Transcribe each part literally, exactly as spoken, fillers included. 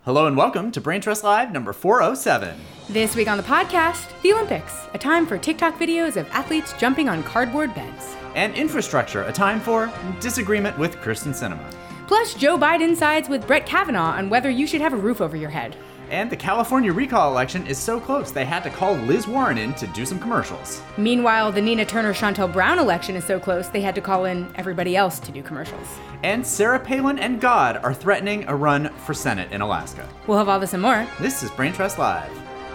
Hello and welcome to Brain Trust Live number four oh seven. This week on the podcast, the Olympics, a time for TikTok videos of athletes jumping on cardboard beds. And infrastructure, a time for disagreement with Kyrsten Sinema. Plus, Joe Biden sides with Brett Kavanaugh on whether you should have a roof over your head. And the California recall election is so close they had to call Liz Warren in to do some commercials. Meanwhile, the Nina Turner-Chantel Brown election is so close they had to call in everybody else to do commercials. And Sarah Palin and God are threatening a run for Senate in Alaska. We'll have all this and more. This is Brain Trust Live.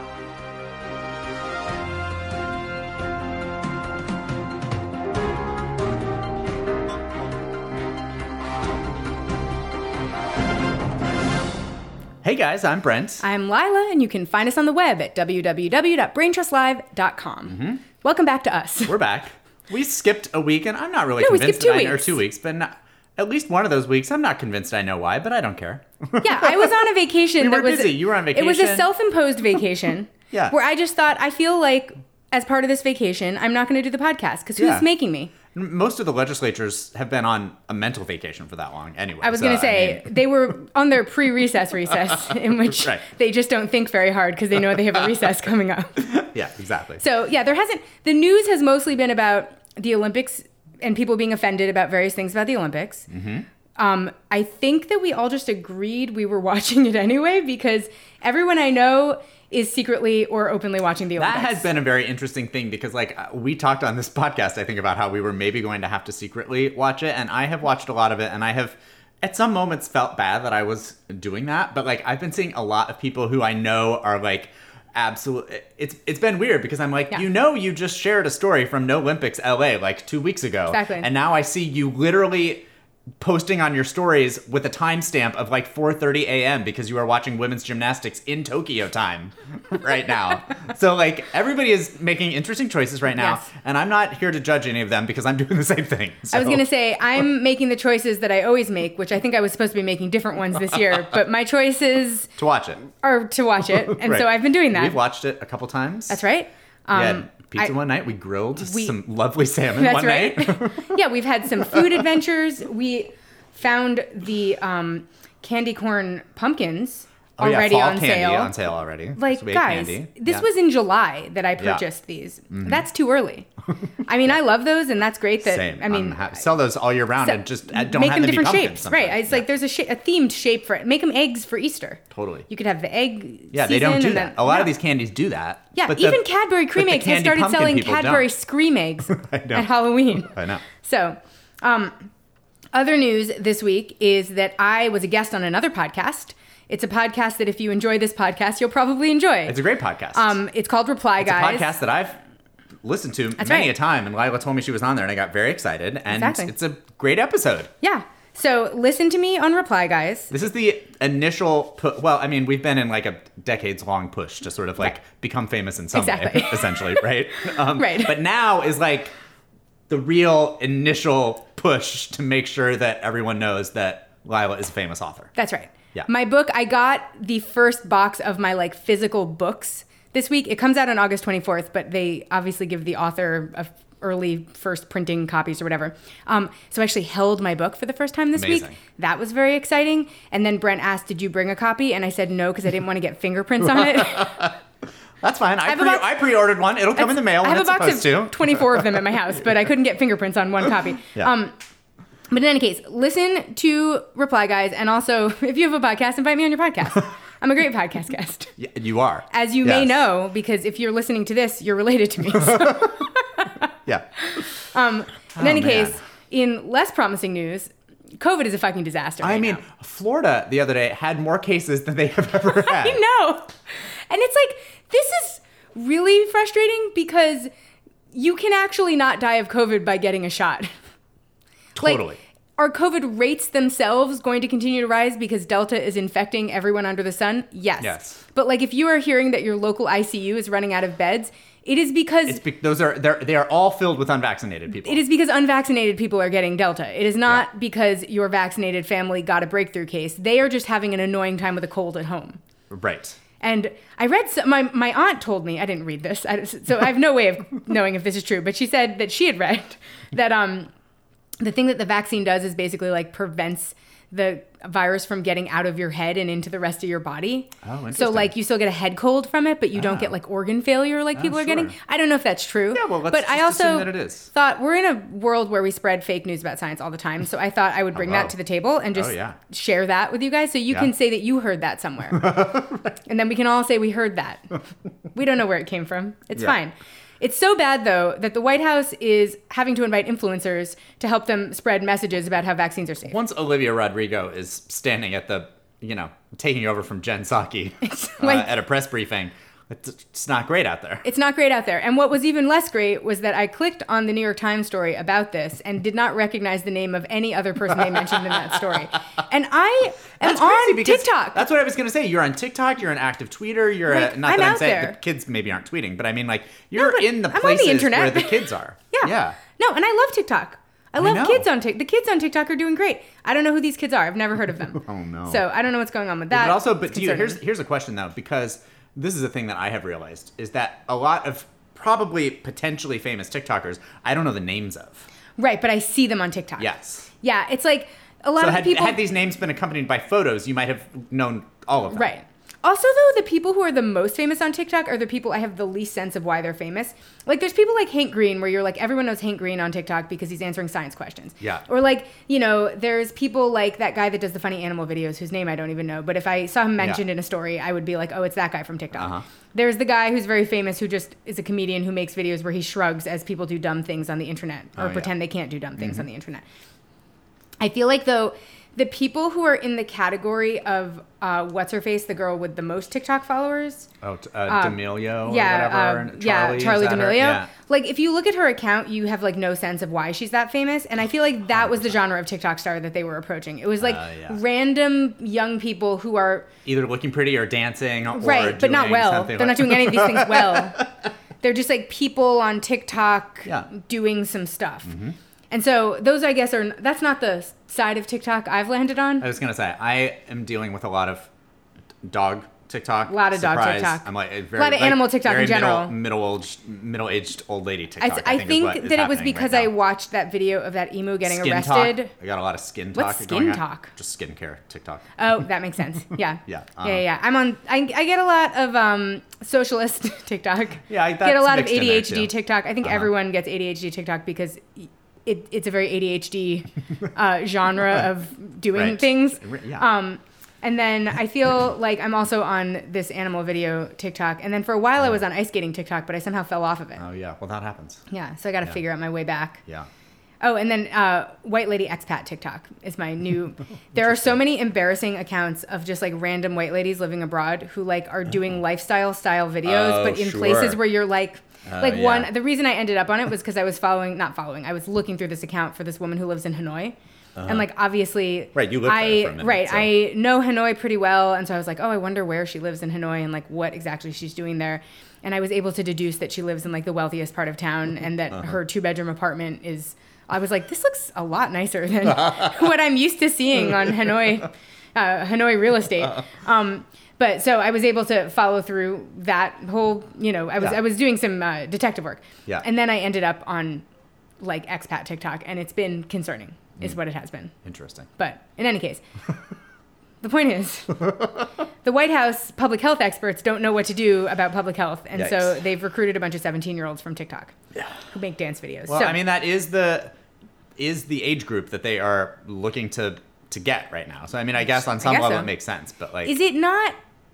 Hey guys, I'm Brent. I'm Lila, and you can find us on the web at w w w dot brain trust live dot com. Mm-hmm. Welcome back to us. We're back. We skipped a week, and I'm not really no, convinced we skipped two that I know weeks. two weeks, but not, at least one of those weeks, I'm not convinced I know why, but I don't care. Yeah, I was on a vacation. we were that was, busy. You were on vacation. It was a self-imposed vacation. Yeah. Where I just thought, I feel like as part of this vacation, I'm not going to do the podcast because who's Yeah. making me? Most of the legislatures have been on a mental vacation for that long anyway. I was so, going to say, I mean... they were on their pre-recess recess, in which Right. they just don't think very hard because they know they have a recess coming up. Yeah, exactly. So, yeah, there hasn't, the news has mostly been about the Olympics and people being offended about various things about the Olympics. Mm-hmm. Um, I think that we all just agreed we were watching it anyway because everyone I know is secretly or openly watching the Olympics. That has been a very interesting thing because, like, we talked on this podcast, I think, about how we were maybe going to have to secretly watch it, and I have watched a lot of it, and I have, at some moments, felt bad that I was doing that, but, like, I've been seeing a lot of people who I know are, like, absolutely, it's it's been weird because I'm like, Yeah. you know, you just shared a story from No Olympics L A, like, two weeks ago. Exactly. And now I see you literally posting on your stories with a timestamp of like four thirty a.m. because you are watching women's gymnastics in Tokyo time right now. So like everybody is making interesting choices right now, Yes. and I'm not here to judge any of them because I'm doing the same thing. So. I was going to say, I'm making the choices that I always make, which I think I was supposed to be making different ones this year, but my choices to watch it. are to watch it, and Right. so I've been doing that. We've watched it a couple times. That's right. We Um, had pizza I- one night. We grilled we- some lovely salmon That's one right. night. Yeah, we've had some food adventures. We found the um, candy corn pumpkins Oh, yeah, already fall on candy sale. on sale already. Like, So we ate guys, candy. this Yeah. was in July that I Yeah. purchased these. That's too early. I mean, I love those, and that's great that, Same. I mean, I'm ha- sell those all year round so- and just uh, don't make have them them be different pumpkins shapes. sometimes. Right. It's Yeah. like there's a, sh- a themed shape for it. Make them eggs for Easter. Totally. You could have the egg Yeah, they don't season do and that. then- A lot no. of these candies do that. Yeah, but the- even Cadbury but Cream the Eggs has candy started pumpkin selling people Cadbury don't. Scream Eggs I know. at Halloween. I know. So, um, other news this week is that I was a guest on another podcast. It's a podcast that if you enjoy this podcast, you'll probably enjoy. It's a great podcast. Um, it's called Reply it's Guys. a podcast that I've listened to That's many right. a time, and Lila told me she was on there, and I got very excited. And Exactly. it's a great episode. Yeah. So listen to me on Reply Guys. This is the initial, pu- well, I mean, we've been in like a decades-long push to sort of like Right. become famous in some Exactly. way, essentially, right? Um, Right. But now is like the real initial push to make sure that everyone knows that Lila is a famous author. That's right. Yeah. My book, I got the first box of my like physical books this week. It comes out on August twenty-fourth, but they obviously give the author a early first printing copies or whatever. Um, so I actually held my book for the first time this Amazing. week. That was very exciting. And then Brent asked, did you bring a copy? And I said no, because I didn't want to get fingerprints on it. That's fine. I, have a pre- box- I pre-ordered one. It'll come in the mail I when have it's a box supposed of to. twenty-four of them at my house, but I couldn't get fingerprints on one copy. Yeah. Um, but in any case, listen to Reply Guys. And also, if you have a podcast, invite me on your podcast. I'm a great podcast guest. Yeah, you are. As you may Yes. know, because if you're listening to this, you're related to me. So, Yeah. um, in Oh, any man. case, in less promising news, COVID is a fucking disaster. I right mean, now. Florida the other day had more cases than they have ever had. I know. And it's like, this is really frustrating because you can actually not die of COVID by getting a shot. Totally. Like, are COVID rates themselves going to continue to rise because Delta is infecting everyone under the sun? Yes. Yes. But like if you are hearing that your local I C U is running out of beds, it is because It's be- those are they're they are all filled with unvaccinated people. it is because unvaccinated people are getting Delta. It is not Yeah. because your vaccinated family got a breakthrough case. They are just having an annoying time with a cold at home. Right. And I read, some, my, my aunt told me, I didn't read this, I, so I have no way of knowing if this is true, but she said that she had read that um, the thing that the vaccine does is basically like prevents the virus from getting out of your head and into the rest of your body. Oh, interesting. So like you still get a head cold from it, but you don't Ah. get like organ failure like Oh, people are sure. getting. I don't know if that's true. Yeah, well, let's but just I also assume that it is. thought we're in a world where we spread fake news about science all the time. So I thought I would bring Hello. that to the table and just Oh, yeah. share that with you guys so you Yeah. can say that you heard that somewhere. And then we can all say we heard that. We don't know where it came from. It's Yeah. fine. It's so bad, though, that the White House is having to invite influencers to help them spread messages about how vaccines are safe. Once Olivia Rodrigo is standing at the, you know, taking over from Jen Psaki uh, like- at a press briefing, it's, it's not great out there. It's not great out there. And what was even less great was that I clicked on the New York Times story about this and did not recognize the name of any other person they mentioned in that story. And I am That's crazy on because TikTok. That's what I was going to say. You're on TikTok. You're an active tweeter. You're Like, a, not I'm that I'm out saying there. the kids maybe aren't tweeting, but I mean like you're but in the I'm on the places internet. where the kids are. Yeah. Yeah. No, and I love TikTok. I love know. kids on TikTok. The kids on TikTok are doing great. I don't know who these kids are. I've never heard of them. Oh, no. So I don't know what's going on with that. But also, but It's do you, concerning. here's here's a question though, because this is a thing that I have realized is that a lot of probably potentially famous TikTokers I don't know the names of. Right, but I see them on TikTok. Yes. Yeah, it's like a lot So of had, the people. had these names been accompanied by photos, you might have known all of them. Right. Also, though, the people who are the most famous on TikTok are the people I have the least sense of why they're famous. Like, there's people like Hank Green, where you're like, everyone knows Hank Green on TikTok because he's answering science questions. Yeah. Or like, you know, there's people like that guy that does the funny animal videos, whose name I don't even know. But if I saw him mentioned Yeah. in a story, I would be like, oh, it's that guy from TikTok. Uh-huh. There's the guy who's very famous who just is a comedian who makes videos where he shrugs as people do dumb things on the internet or Oh, yeah. pretend they can't do dumb things on the internet. I feel like, though, the people who are in the category of uh, what's her face, the girl with the most TikTok followers. Oh, t- uh, D'Amelio yeah, or whatever. um, and yeah, Charlie, Charlie is that her? D'Amelio. Yeah. Like, if you look at her account, you have like no sense of why she's that famous. And I feel like that was the genre of TikTok star that they were approaching. It was like Uh, yeah. random young people who are Either looking pretty or dancing or right, but not doing well. something They're like- not doing any of these things well. They're just like people on TikTok Yeah. doing some stuff. Mm-hmm. And so those, I guess, are that's not the side of TikTok I've landed on. I was gonna say I am dealing with a lot of dog TikTok. A lot of dog Surprise. TikTok. I'm like a very, A lot of like, animal TikTok very in general. Middle, middle-aged, middle-aged old lady I, TikTok. I is think what is that it was happening because right I now. watched that video of that emo getting Skin arrested. talk. I got a lot of skin talk. What's going skin on. talk? Just skincare TikTok. Oh, that makes sense. Yeah. Yeah, Yeah, uh, yeah, yeah. I'm on. I, I get a lot of um, socialist TikTok. Yeah, I- get a that's lot of mixed in A D H D there, too. TikTok. I think Uh-huh. everyone gets A D H D TikTok because it, it's a very A D H D uh, genre of doing Right. things. Yeah. Um, and then I feel like I'm also on this animal video TikTok. And then for a while I was on ice skating TikTok, but I somehow fell off of it. Oh yeah. Well, that happens. Yeah, so I got to Yeah. figure out my way back. Yeah. Oh, and then uh, White Lady Expat TikTok is my new. There are so many embarrassing accounts of just like random white ladies living abroad who like are doing lifestyle style videos, Oh, but in sure. places where you're like, Oh, like yeah. one. The reason I ended up on it was because I was following, not following. I was looking through this account for this woman who lives in Hanoi. And like obviously, Right, you lived I there for a minute, right, so- I know Hanoi pretty well, and so I was like, oh, I wonder where she lives in Hanoi and like what exactly she's doing there. And I was able to deduce that she lives in like the wealthiest part of town, and that Uh-huh. her two bedroom apartment is. I was like, this looks a lot nicer than what I'm used to seeing on Hanoi, uh, Hanoi real estate. Um, but so I was able to follow through that whole, you know, I was Yeah. I was doing some uh, detective work, Yeah. and then I ended up on like expat TikTok, and it's been concerning, Mm. is what it has been. Interesting. But in any case, the point is, the White House public health experts don't know what to do about public health, and so Yikes. they've recruited a bunch of seventeen-year-olds from TikTok who make dance videos. Well, so, I mean, that is the is the age group that they are looking to to get right now. So I mean, I guess on some guess level so. it makes sense, but like, is it not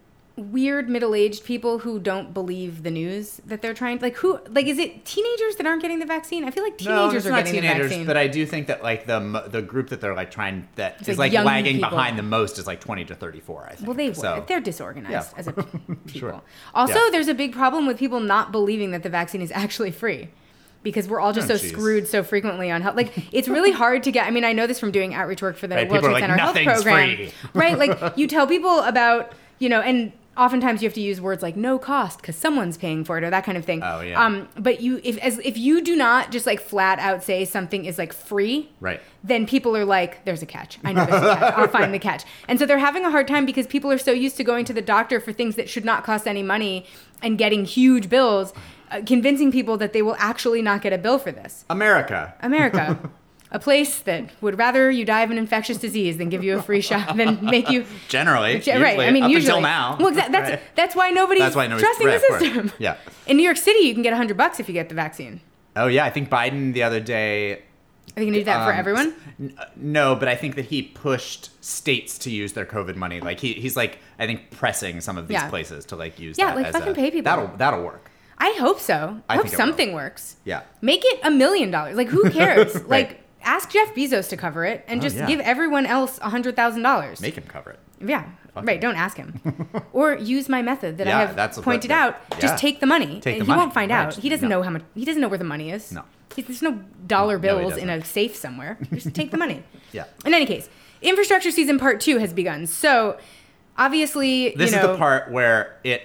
weird middle-aged people who don't believe the news that they're trying? Like who? Like is it teenagers that aren't getting the vaccine? I feel like no, teenagers it's are not getting the teenagers, vaccine. but I do think that like the m- the group that they're like trying that It's is like like young lagging people. behind the most is like twenty to thirty-four. I think. Well, they so, would. They're disorganized Yeah. as a people. Sure. Also, Yeah. there's a big problem with people not believing that the vaccine is actually free. Because we're all just Oh, so geez. screwed so frequently on health. Like, it's really hard to get. I mean, I know this from doing outreach work for the Right, World people are Trade like, Center Health "Nothing's Program. free." Right? Like, you tell people about, you know, and oftentimes you have to use words like no cost because someone's paying for it or that kind of thing. Oh, yeah. Um, but you, if as if you do not just like flat out say something is like free, Right. then people are like, there's a catch. I know there's a catch. I'll find the catch. And so they're having a hard time because people are so used to going to the doctor for things that should not cost any money and getting huge bills, uh, convincing people that they will actually not get a bill for this. America. America. a place that would rather you die of an infectious disease than give you a free shot than make you generally, right. usually, I mean, up usually until now. Well, exa- that's right. that's why nobody's, that's why nobody's trusting right, the system. Yeah. In New York City, you can get a hundred bucks if you get the vaccine. Oh yeah, I think Biden the other day. Are they gonna do that um, for everyone? N- no, but I think that he pushed states to use their COVID money. Like he, he's like I think pressing some of these yeah. places to like use. Yeah, that like as fucking a, pay people. That'll that'll work. I hope so. I, I hope think it something will. works. Yeah. Make it a million dollars. Like who cares? Right. Like ask Jeff Bezos to cover it and Oh, just yeah. give everyone else a hundred thousand dollars. Make him cover it. Yeah. Fuck right. him. Don't ask him. Or use my method that Yeah, I have that's pointed what- out. yeah. Just take the money. Take the he money. won't find Right. out. He doesn't No. know how much. He doesn't know where the money is. No. He, there's no dollar No, he bills in doesn't. a safe somewhere. Just take the money. Yeah. In any case, infrastructure season part two has begun. So obviously, This you is know, the part where it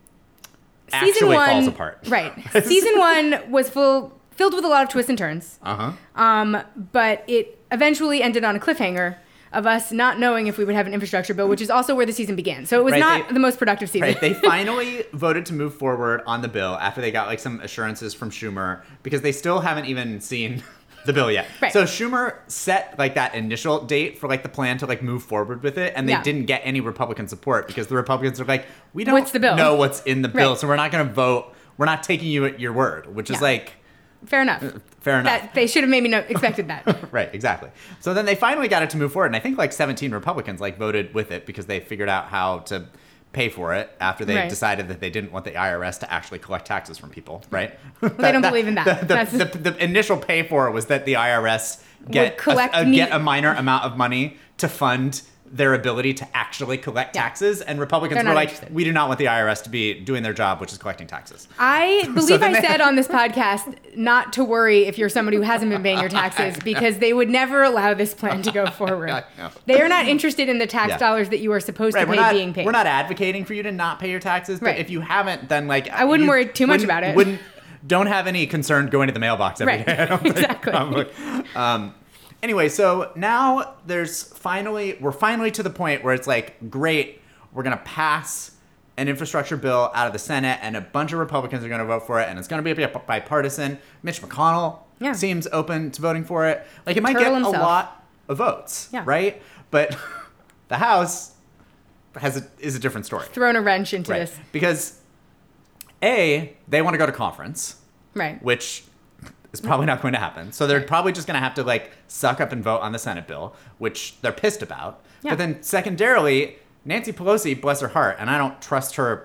season actually one falls apart. Right. Season one was full filled with a lot of twists and turns. Uh huh. Um, but it eventually ended on a cliffhanger of us not knowing if we would have an infrastructure bill, which is also where the season began. So it was Right, not they- the most productive season. Right. They finally voted to move forward on the bill after they got like some assurances from Schumer because they still haven't even seen the bill yet. Right. So Schumer set like that initial date for like the plan to like move forward with it, and they Yeah. didn't get any Republican support because the Republicans are like, we don't What's the bill? know what's in the bill, Right. so we're not going to vote. We're not taking you at your word, which is Yeah. like Fair enough. fair enough. That they should have maybe no, expected that. Right, exactly. So then they finally got it to move forward, and I think like seventeen Republicans like voted with it because they figured out how to pay for it after they Right. decided that they didn't want the I R S to actually collect taxes from people, right? Well, they don't believe in that. The, That's- the, the, the initial pay for it was that the I R S get collect a, a, me- get a minor amount of money to fund their ability to actually collect Yeah. taxes, and Republicans They're were not like, interested. we do not want the I R S to be doing their job, which is collecting taxes. I believe then I they- said on this podcast not to worry if you're somebody who hasn't been paying your taxes because they would never allow this plan to go forward. I know. They are not interested in the tax Yeah. dollars that you are supposed Right, to we're pay not, being paid. we're not advocating for you to not pay your taxes, but Right. if you haven't, then like I wouldn't you worry too much wouldn't- about it. Wouldn't don't have any concern going to the mailbox every Right. day. I don't think, Exactly. probably. Um, anyway, so now there's finally we're finally to the point where it's like, great, we're gonna pass an infrastructure bill out of the Senate, and a bunch of Republicans are gonna vote for it, and it's gonna be bipartisan. Mitch McConnell Yeah. seems open to voting for it. Like it might Turtle get himself. a lot of votes, Yeah. right? But the House has a, is a different story. Thrown a wrench into Right. this. Because A, they want to go to conference, Right. which is probably not going to happen. So they're probably just going to have to like suck up and vote on the Senate bill, which they're pissed about. Yeah. But then secondarily, Nancy Pelosi, bless her heart, and I don't trust her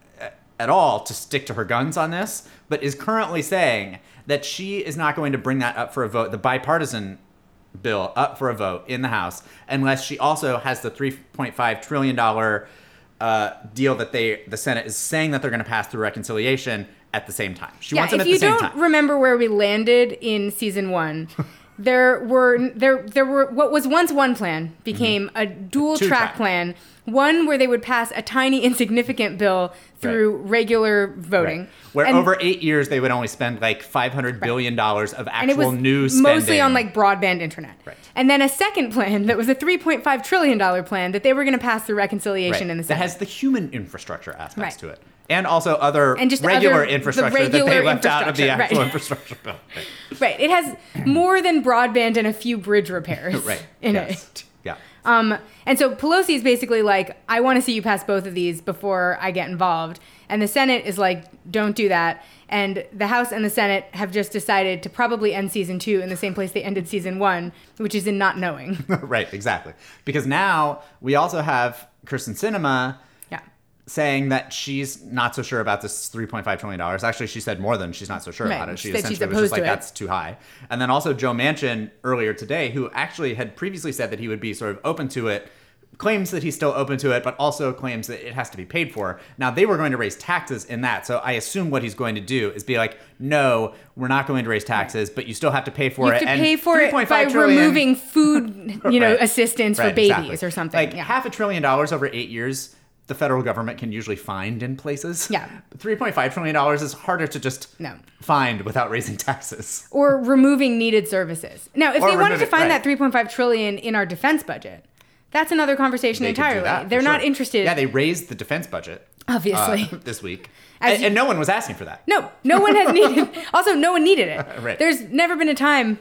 at all to stick to her guns on this, but is currently saying that she is not going to bring that up for a vote, the bipartisan bill up for a vote in the House, unless she also has the three point five trillion dollars uh, deal that they the Senate is saying that they're going to pass through reconciliation at the same time. She Yeah, wants it if at you the same don't time. remember where we landed in season one, there were there there were what was once one plan became a dual Two track track. plan. One where they would pass a tiny insignificant bill through regular voting. Right. Where And- over eight years they would only spend like five hundred billion dollars of and it actual was new spending. mostly on like broadband internet. Right. And then a second plan that was a three point five trillion dollars plan that they were going to pass through reconciliation Right. in the that Senate. has the human infrastructure aspects Right. to it. And also other And just regular other- the infrastructure that they regular left out of the infrastructure, actual right. infrastructure bill. Right. Right. It has more than broadband and a few bridge repairs Right. in Yes. it. Yeah. Um, and so Pelosi is basically like, I want to see you pass both of these before I get involved. And the Senate is like, don't do that. And the House and the Senate have just decided to probably end season two in the same place they ended season one, which is in not knowing. Right, exactly. Because now we also have Kirsten Sinema Yeah. saying that she's not so sure about this three point five trillion dollars. Actually, she said more than she's not so sure Right. about it. She, She said she's essentially was opposed just like, to it. that's too high. And then also Joe Manchin earlier today, who actually had previously said that he would be sort of open to it, claims that he's still open to it, but also claims that it has to be paid for. Now, they were going to raise taxes in that, so I assume what he's going to do is be like, no, we're not going to raise taxes, but you still have to pay for You it. have to And pay for it by three point five trillion removing food, you know, Right. assistance for Right, babies exactly. or something. Like yeah. half a trillion dollars over eight years, the federal government can usually find in places. Yeah. three point five trillion dollars is harder to just No. find without raising taxes. Or removing needed services. Now, if Or they wanted to remove it, find right. that three point five trillion in our defense budget, that's another conversation They could do entirely. that, for They're not sure. interested. Yeah, they raised the defense budget. Obviously. uh, this week. As And, you- and no one was asking for that. No, no one has needed. Also, no one needed it. Right. There's never been a time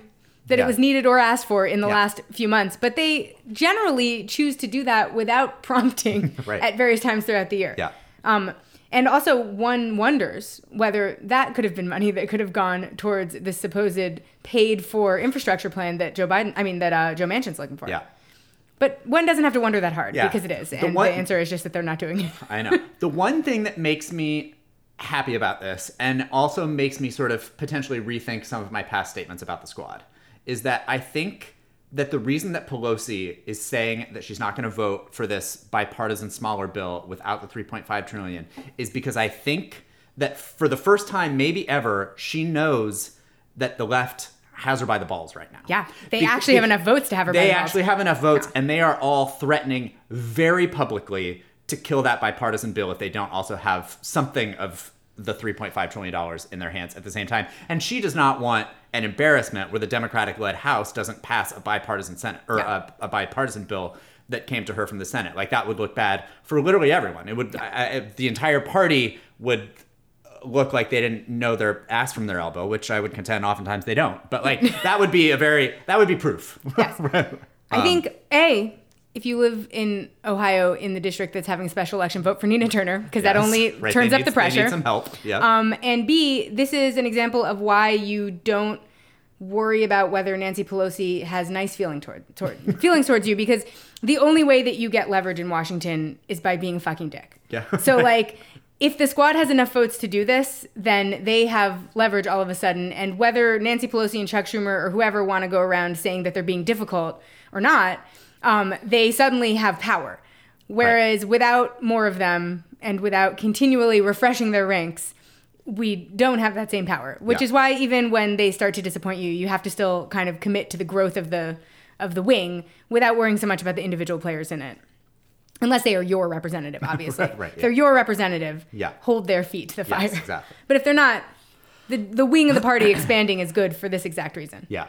that Yeah. it was needed or asked for in the Yeah. last few months. But they generally choose to do that without prompting Right. at various times throughout the year. Yeah. Um, and also, one wonders whether that could have been money that could have gone towards the supposed paid-for infrastructure plan that Joe Biden, I mean, that uh, Joe Manchin's looking for. Yeah. But one doesn't have to wonder that hard Yeah. because it is. The And one- the answer is just that they're not doing it. I know. The one thing that makes me happy about this and also makes me sort of potentially rethink some of my past statements about the squad is that I think that the reason that Pelosi is saying that she's not going to vote for this bipartisan smaller bill without the three point five trillion is because I think that for the first time, maybe ever, she knows that the left has her by the balls right now. Yeah. They Be- actually be- have enough votes to have her by They the balls. actually have enough votes, Yeah. and they are all threatening very publicly to kill that bipartisan bill if they don't also have something of the three point five trillion dollars in their hands at the same time. And she does not want an embarrassment where the Democratic-led House doesn't pass a bipartisan Senate or Yeah. a, a bipartisan bill that came to her from the Senate. Like, that would look bad for literally everyone. It would, I, I, the entire party would look like they didn't know their ass from their elbow, which I would contend oftentimes they don't. But like, that would be a very, that would be proof. Yes. Um, I think, A, if you live in Ohio in the district that's having a special election, vote for Nina Turner, because that Yes. only Right, turns they up need- the pressure. They need some help. Yeah. Um, and B, this is an example of why you don't worry about whether Nancy Pelosi has nice feeling toward, toward feelings towards you, because the only way that you get leverage in Washington is by being a fucking dick. Yeah. So like, if the squad has enough votes to do this, then they have leverage all of a sudden. And whether Nancy Pelosi and Chuck Schumer or whoever want to go around saying that they're being difficult or not, um, they suddenly have power. Whereas without more of them and without continually refreshing their ranks, we don't have that same power, which Yeah. is why even when they start to disappoint you, you have to still kind of commit to the growth of the of the wing without worrying so much about the individual players in it. Unless they are your representative, obviously. Right, right, If they're yeah. your representative, Yeah. hold their feet to the fire. Yes, exactly. But if they're not, the, the wing of the party expanding is good for this exact reason. Yeah.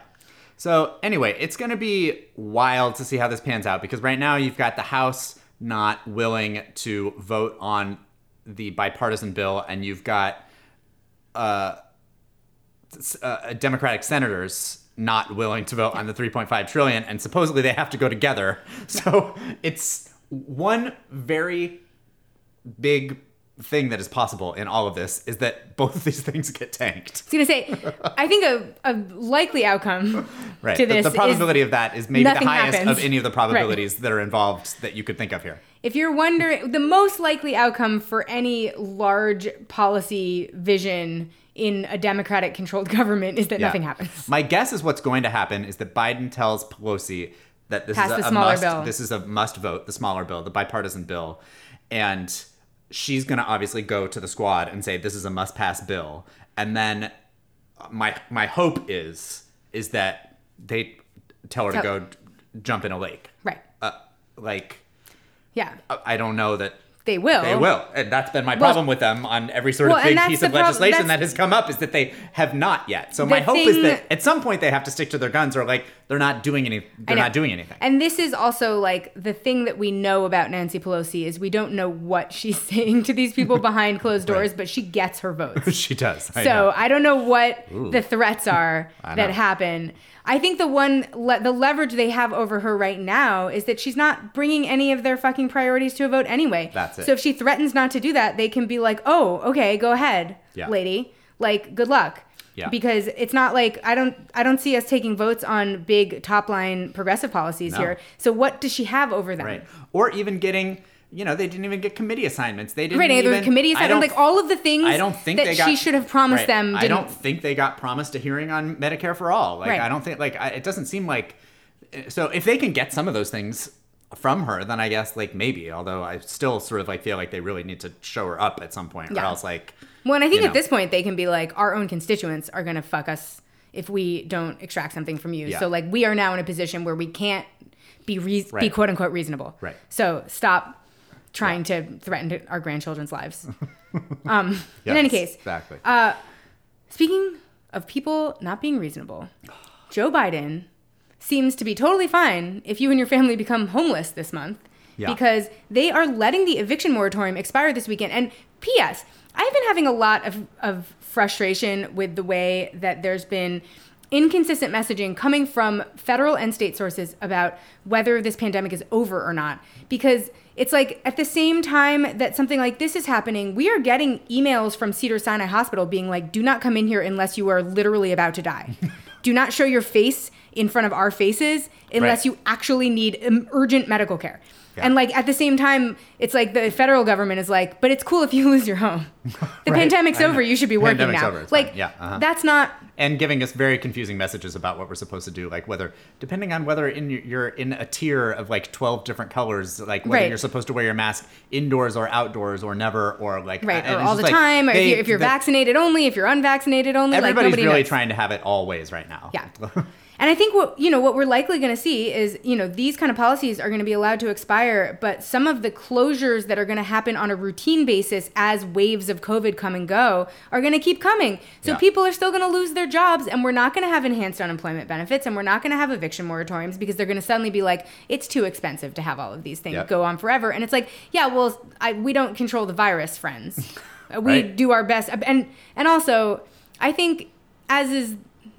So anyway, it's going to be wild to see how this pans out, because right now you've got the House not willing to vote on the bipartisan bill, and you've got uh, s- uh, Democratic senators not willing to vote on the three point five trillion, and supposedly they have to go together. So it's one very big thing that is possible in all of this is that both of these things get tanked. I was going to say, I think a, a likely outcome Right. to The- this the, probability is of that is maybe the nothing highest happens. of any of the probabilities that are involved that you could think of here. if you're wondering, the most likely outcome for any large policy vision in a Democratic-controlled government is that Yeah. nothing happens. My guess is what's going to happen is that Biden tells Pelosi that this Pass is a, the a smaller must. bill. This is a must vote, the smaller bill, the bipartisan bill, and she's going to obviously go to the squad and say this is a must pass bill. And then my my hope is is that they tell her to Tell- go jump in a lake. Right. Uh, like Yeah. I- I don't know that. They will. They will. And that's been my Well- problem with them on every sort Well, of and big that's piece the of prob- legislation that that's- has come up is that they have not yet. So my The hope is thing- that at some point they have to stick to their guns, or like they're not doing any they're I know. not doing anything. And this is also like the thing that we know about Nancy Pelosi is we don't know what she's saying to these people behind closed doors, Right. but she gets her votes. She does. I So know. I don't know what Ooh. the threats are I that know. happen. I think the one le- the leverage they have over her right now is that she's not bringing any of their fucking priorities to a vote anyway. That's it. So if she threatens not to do that, they can be like, "Oh, okay, go ahead, Yeah. lady. Like, good luck." Yeah. Because it's not like I don't I don't see us taking votes on big top line progressive policies No. here. So what does she have over them? Right. Or even getting, you know, they didn't even get committee assignments. They didn't Right, even either committee I assignment, don't- like all of the things I don't think that they got, she should have promised right. them. I Didn't. don't think they got promised a hearing on Medicare for all. Like Right. I don't think like I, it doesn't seem like. So if they can get some of those things from her, then I guess like maybe. Although I still sort of like feel like they really need to show her up at some point, or Yeah. else like. Well, and I think you at know. this point they can be like, our own constituents are going to fuck us if we don't extract something from you. Yeah. So like we are now in a position where we can't be re- be Right. quote unquote reasonable. Right. So stop trying to threaten to our grandchildren's lives. um, in Yes, any case, exactly. uh, speaking of people not being reasonable, Joe Biden seems to be totally fine if you and your family become homeless this month. Yeah. Because they are letting the eviction moratorium expire this weekend. And P S, I've been having a lot of, of frustration with the way that there's been inconsistent messaging coming from federal and state sources about whether this pandemic is over or not. Because it's like at the same time that something like this is happening, we are getting emails from Cedars-Sinai Hospital being like, do not come in here unless you are literally about to die. Do not show your face in front of our faces unless Right. you actually need um, urgent medical care. Yeah. And like at the same time, it's like the federal government is like, but it's cool if you lose your home. The Right. pandemic's I know. over. You should be working Pandemic's now. over, it's Like fine. Yeah, uh-huh. that's not. And giving us very confusing messages about what we're supposed to do, like whether, depending on whether in your, you're in a tier of like twelve different colors, like whether Right. you're supposed to wear your mask indoors or outdoors or never, or like Right, and or it's all just the like, time, or they- if you're, if you're the- vaccinated only, if you're unvaccinated only, like Everybody's nobody really knows. trying to have it all ways right now. Yeah. And I think what, you know, what we're likely going to see is, you know, these kind of policies are going to be allowed to expire, but some of the closures that are going to happen on a routine basis as waves of COVID come and go are going to keep coming. So Yeah. people are still going to lose their jobs, and we're not going to have enhanced unemployment benefits, and we're not going to have eviction moratoriums because they're going to suddenly be like, it's too expensive to have all of these things Yep. go on forever. And it's like, yeah, well, I, we don't control the virus, friends. We Right. do our best. And, and also, I think, as is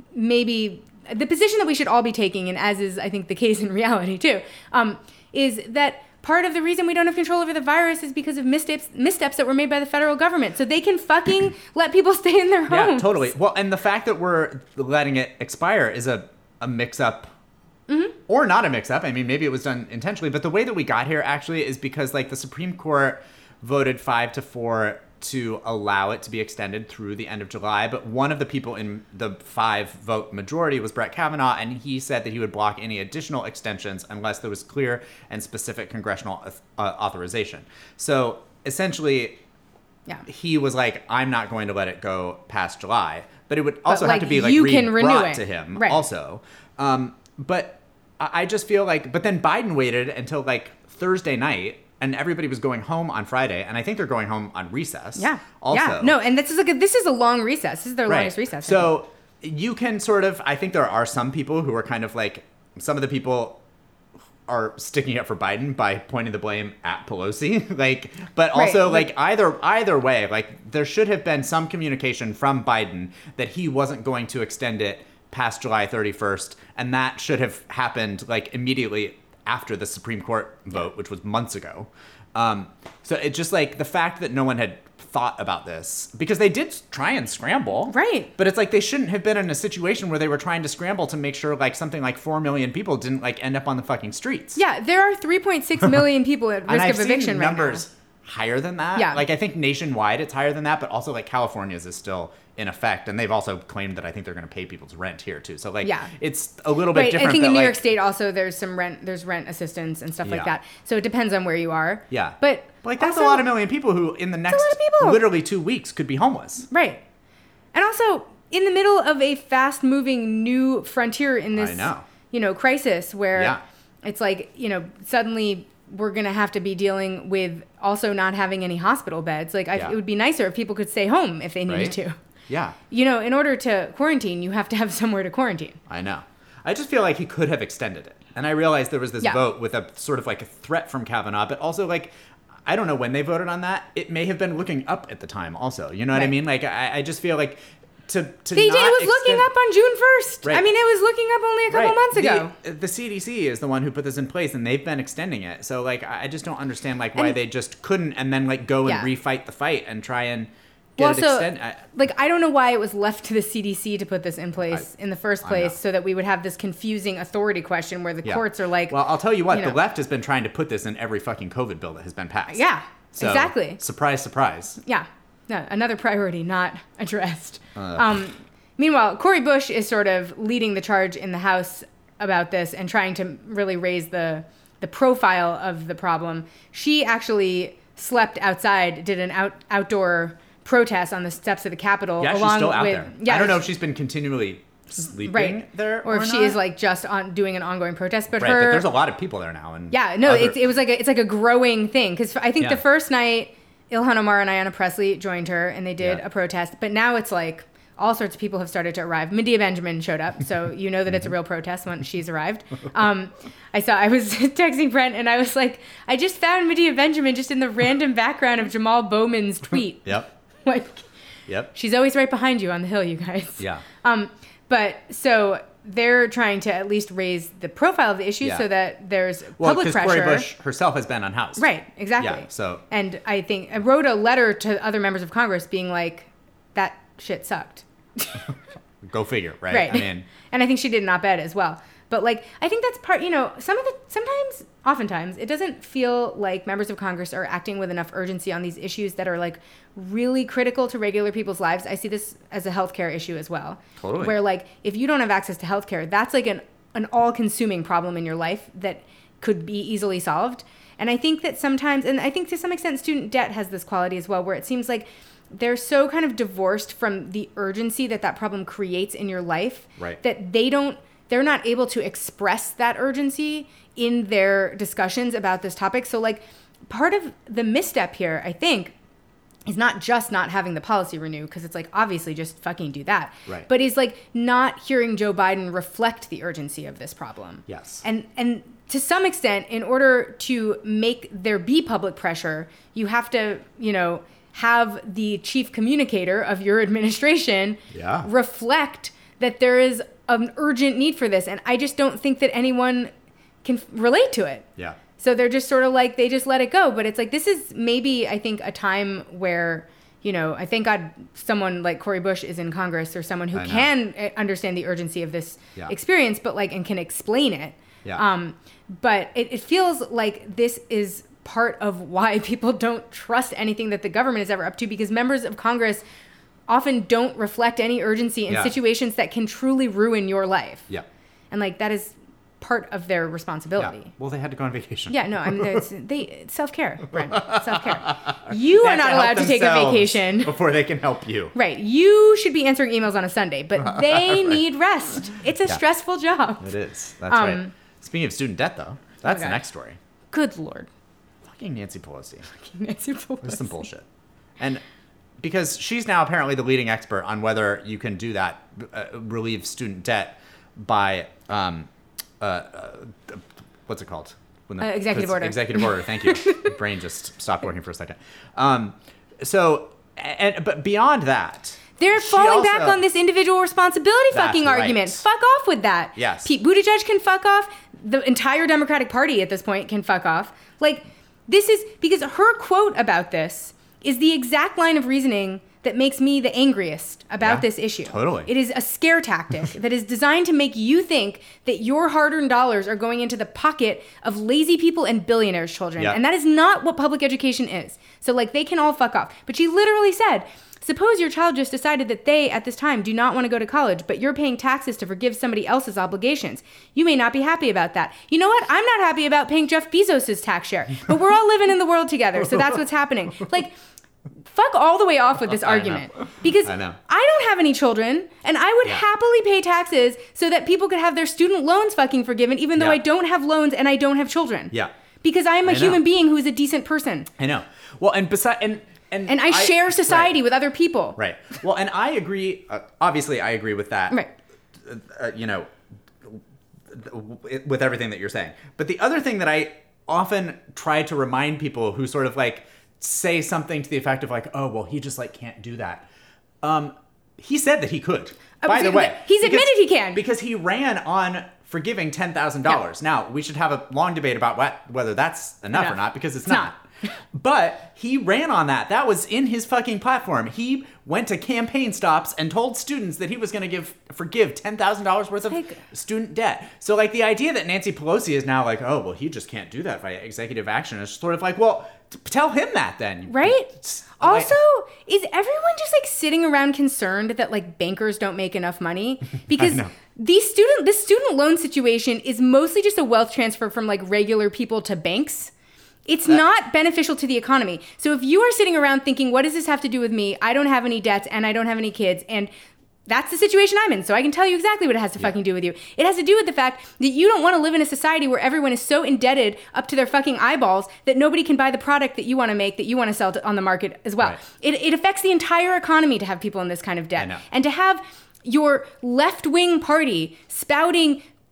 maybe the position that we should all be taking, and as is, I think, the case in reality too, um, is that part of the reason we don't have control over the virus is because of missteps missteps that were made by the federal government. So they can fucking let people stay in their homes. Yeah, totally. Well, and the fact that we're letting it expire is a, a mix-up. Mm-hmm. Or not a mix-up. I mean, maybe it was done intentionally. But the way that we got here actually is because, like, the Supreme Court voted five to four to allow it to be extended through the end of July. But one of the people in the five-vote majority was Brett Kavanaugh, and he said that he would block any additional extensions unless there was clear and specific congressional uh, authorization. So, essentially, Yeah. he was like, I'm not going to let it go past July. But it would also like, have to be, like, you can renew re-brought it. to him Right. also. Um, but I I just feel like, but then Biden waited until, like, Thursday night, and everybody was going home on Friday, and I think they're going home on recess. Yeah. Also. Yeah. No, and this is like a, this is a long recess. This is their Right. longest recess. I think. So you can sort of, I think there are some people who are kind of like, some of the people are sticking up for Biden by pointing the blame at Pelosi. like, but also Right. like either, either way, like there should have been some communication from Biden that he wasn't going to extend it past July thirty-first. And that should have happened like immediately after the Supreme Court vote, which was months ago. Um, so it's just like the fact that no one had thought about this, because they did try and scramble. Right. But it's like they shouldn't have been in a situation where they were trying to scramble to make sure like something like four million people didn't like end up on the fucking streets. Yeah, there are three point six million people at And risk I've of eviction seen right numbers now. higher than that. Yeah. Like I think nationwide it's higher than that, but also like California's is still in effect, and they've also claimed that I think they're going to pay people's rent here too. So like, Yeah. it's a little bit Right, different. I think that, in New like, York State also there's some rent there's rent assistance and stuff like Yeah. that. So it depends on where you are. Yeah, But like that's also- a lot of million people who in the next lot of people. literally two weeks could be homeless. Right. And also in the middle of a fast moving new frontier in this I know. you know, crisis where Yeah. it's like, you know, suddenly we're going to have to be dealing with also not having any hospital beds. Like I, Yeah. it would be nicer if people could stay home if they needed Right? to. Yeah, You know, in order to quarantine, you have to have somewhere to quarantine. I know. I just feel like he could have extended it. And I realized there was this Yeah. vote with a sort of like a threat from Kavanaugh, but also like, I don't know when they voted on that. It may have been looking up at the time also. You know what I Right. mean? Like, I, I just feel like to, to They not did. It was looking extend- up on June first. Right. I mean, it was looking up only a couple Right. months ago. The, the C D C is the one who put this in place, and they've been extending it. So, like, I I just don't understand, like, why And- they just couldn't and then, like, go and Yeah. refight the fight and try and get Well, it so, extended. I- like, I don't know why it was left to the C D C to put this in place I- in the first I place know. so that we would have this confusing authority question where the Yeah. courts are like, well, I'll tell you what, you the know. left has been trying to put this in every fucking COVID bill that has been passed. yeah, So, exactly. Surprise, surprise. Yeah. No, another priority not addressed. Um, meanwhile, Cori Bush is sort of leading the charge in the House about this and trying to really raise the the profile of the problem. She actually slept outside, did an out, outdoor protest on the steps of the Capitol. Yeah, she's along still out with, there. Yeah, I don't know if she's been continually sleeping right there or, or if she not. is like just on doing an ongoing protest. But Right, her, but there's a lot of people there now. And yeah, no, other- it, it was like a, it's like a growing thing because I think Yeah. the first night Ilhan Omar and Ayanna Pressley joined her and they did Yeah. a protest, but now it's like all sorts of people have started to arrive. Medea Benjamin showed up, so you know that it's a real protest when she's arrived. Um, I saw I was texting Brent and I was like, I just found Medea Benjamin just in the random background of Jamal Bowman's tweet. Yep. Like Yep. she's always right behind you on the hill, you guys. Yeah. Um, But so they're trying to at least raise the profile of the issue Yeah. so that there's Well, public because pressure. Cori Bush herself has been unhoused. Right, exactly. Yeah, so- And I think I wrote a letter to other members of Congress being like, that shit sucked. Go figure, right? Right. I mean, and I think she did an op-ed as well. But like, I think that's part, you know, some of the, sometimes, oftentimes, it doesn't feel like members of Congress are acting with enough urgency on these issues that are like really critical to regular people's lives. I see this as a healthcare issue as well. Totally. Where like, if you don't have access to healthcare, that's like an, an all-consuming problem in your life that could be easily solved. And I think that sometimes, and I think to some extent, student debt has this quality as well, where it seems like they're so kind of divorced from the urgency that that problem creates in your life, Right. that they don't, they're not able to express that urgency in their discussions about this topic. So like part of the misstep here, I think, is not just not having the policy renew, because it's like, obviously just fucking do that. Right. But is like not hearing Joe Biden reflect the urgency of this problem. Yes. And, and to some extent, in order to make there be public pressure, you have to, you know, have the chief communicator of your administration Yeah. reflect that there is an urgent need for this. And I just don't think that anyone can f- relate to it. yeah. So they're just sort of like, they just let it go. But it's like, this is maybe, I think, a time where, you know, I thank God someone like Cori Bush is in Congress, or someone who I know. can uh, understand the urgency of this Yeah. experience, but like, and can explain it. Yeah. Um, but it, it feels like this is part of why people don't trust anything that the government is ever up to, because members of Congress often don't reflect any urgency in Yeah. situations that can truly ruin your life. Yeah. And like, that is part of their Yeah. responsibility. Well, they had to go on vacation. Yeah, no, I mean, it's, they self-care, Brent, self-care. You They are have not to allowed help to take a themselves vacation. before they can help you. Right. You should be answering emails on a Sunday, but they need rest. It's a Yeah. stressful job. It is. That's Um, right. Speaking of student debt, though, that's the God. next story. Good Lord. Fucking Nancy Pelosi. Nancy Pelosi. There's some bullshit. And because she's now apparently the leading expert on whether you can do that, uh, relieve student debt by, um, uh, uh, what's it called? When Uh, executive it's- order. Executive order. Thank you. My brain just stopped working for a second. Um, so, and but beyond that, They're she falling back also- on this individual responsibility That's fucking right. argument. Fuck off with that. Yes. Pete Buttigieg can fuck off. The entire Democratic Party at this point can fuck off. Like, this is because her quote about this is the exact line of reasoning that makes me the angriest about Yeah, this issue. totally. It is a scare tactic that is designed to make you think that your hard-earned dollars are going into the pocket of lazy people and billionaires' children. Yeah. And that is not what public education is. So, like, they can all fuck off. But she literally said, suppose your child just decided that they, at this time, do not want to go to college, but you're paying taxes to forgive somebody else's obligations. You may not be happy about that. You know what? I'm not happy about paying Jeff Bezos' tax share, but we're all living in the world together, so that's what's happening. Like, fuck all the way off with this I know. argument. Because I know. I don't have any children, and I would Yeah. happily pay taxes so that people could have their student loans fucking forgiven, even though Yeah. I don't have loans and I don't have children. Yeah. Because I am a I know. human being who is a decent person. I know. Well, and beside, and and And I, share society right. with other people. Right. Well, and I agree. Uh, obviously, I agree with that. Right. Uh, you know, with everything that you're saying. But the other thing that I often try to remind people who sort of like say something to the effect of like, "Oh, well, he just like can't do that." Um, he said that he could. Uh, By the way, he's because- admitted he can. because he ran on forgiving ten thousand dollars. Now we should have a long debate about what, whether that's enough, Enough. or not, because it's, It's not. But he ran on that. That was in his fucking platform. He went to campaign stops and told students that he was going to give forgive ten thousand dollars worth of Like- student debt. So like the idea that Nancy Pelosi is now like, oh, well, he just can't do that by executive action is sort of like, well, t- tell him that then. Right? It's- Also, is everyone just like sitting around concerned that like bankers don't make enough money? Because know. these student this student loan situation is mostly just a wealth transfer from like regular people to banks. It's not beneficial to the economy. So if you are sitting around thinking, what does this have to do with me? I don't have any debts and I don't have any kids, and that's the situation I'm in. So I can tell you exactly what it has to fucking do with you. It has to do with the fact that you don't want to live in a society where everyone is so indebted up to their fucking eyeballs that nobody can buy the product that you want to make, that you want to sell to, on the market as well. Right. It, it affects the entire economy to have people in this kind of I debt. know. And to have your left-wing party spouting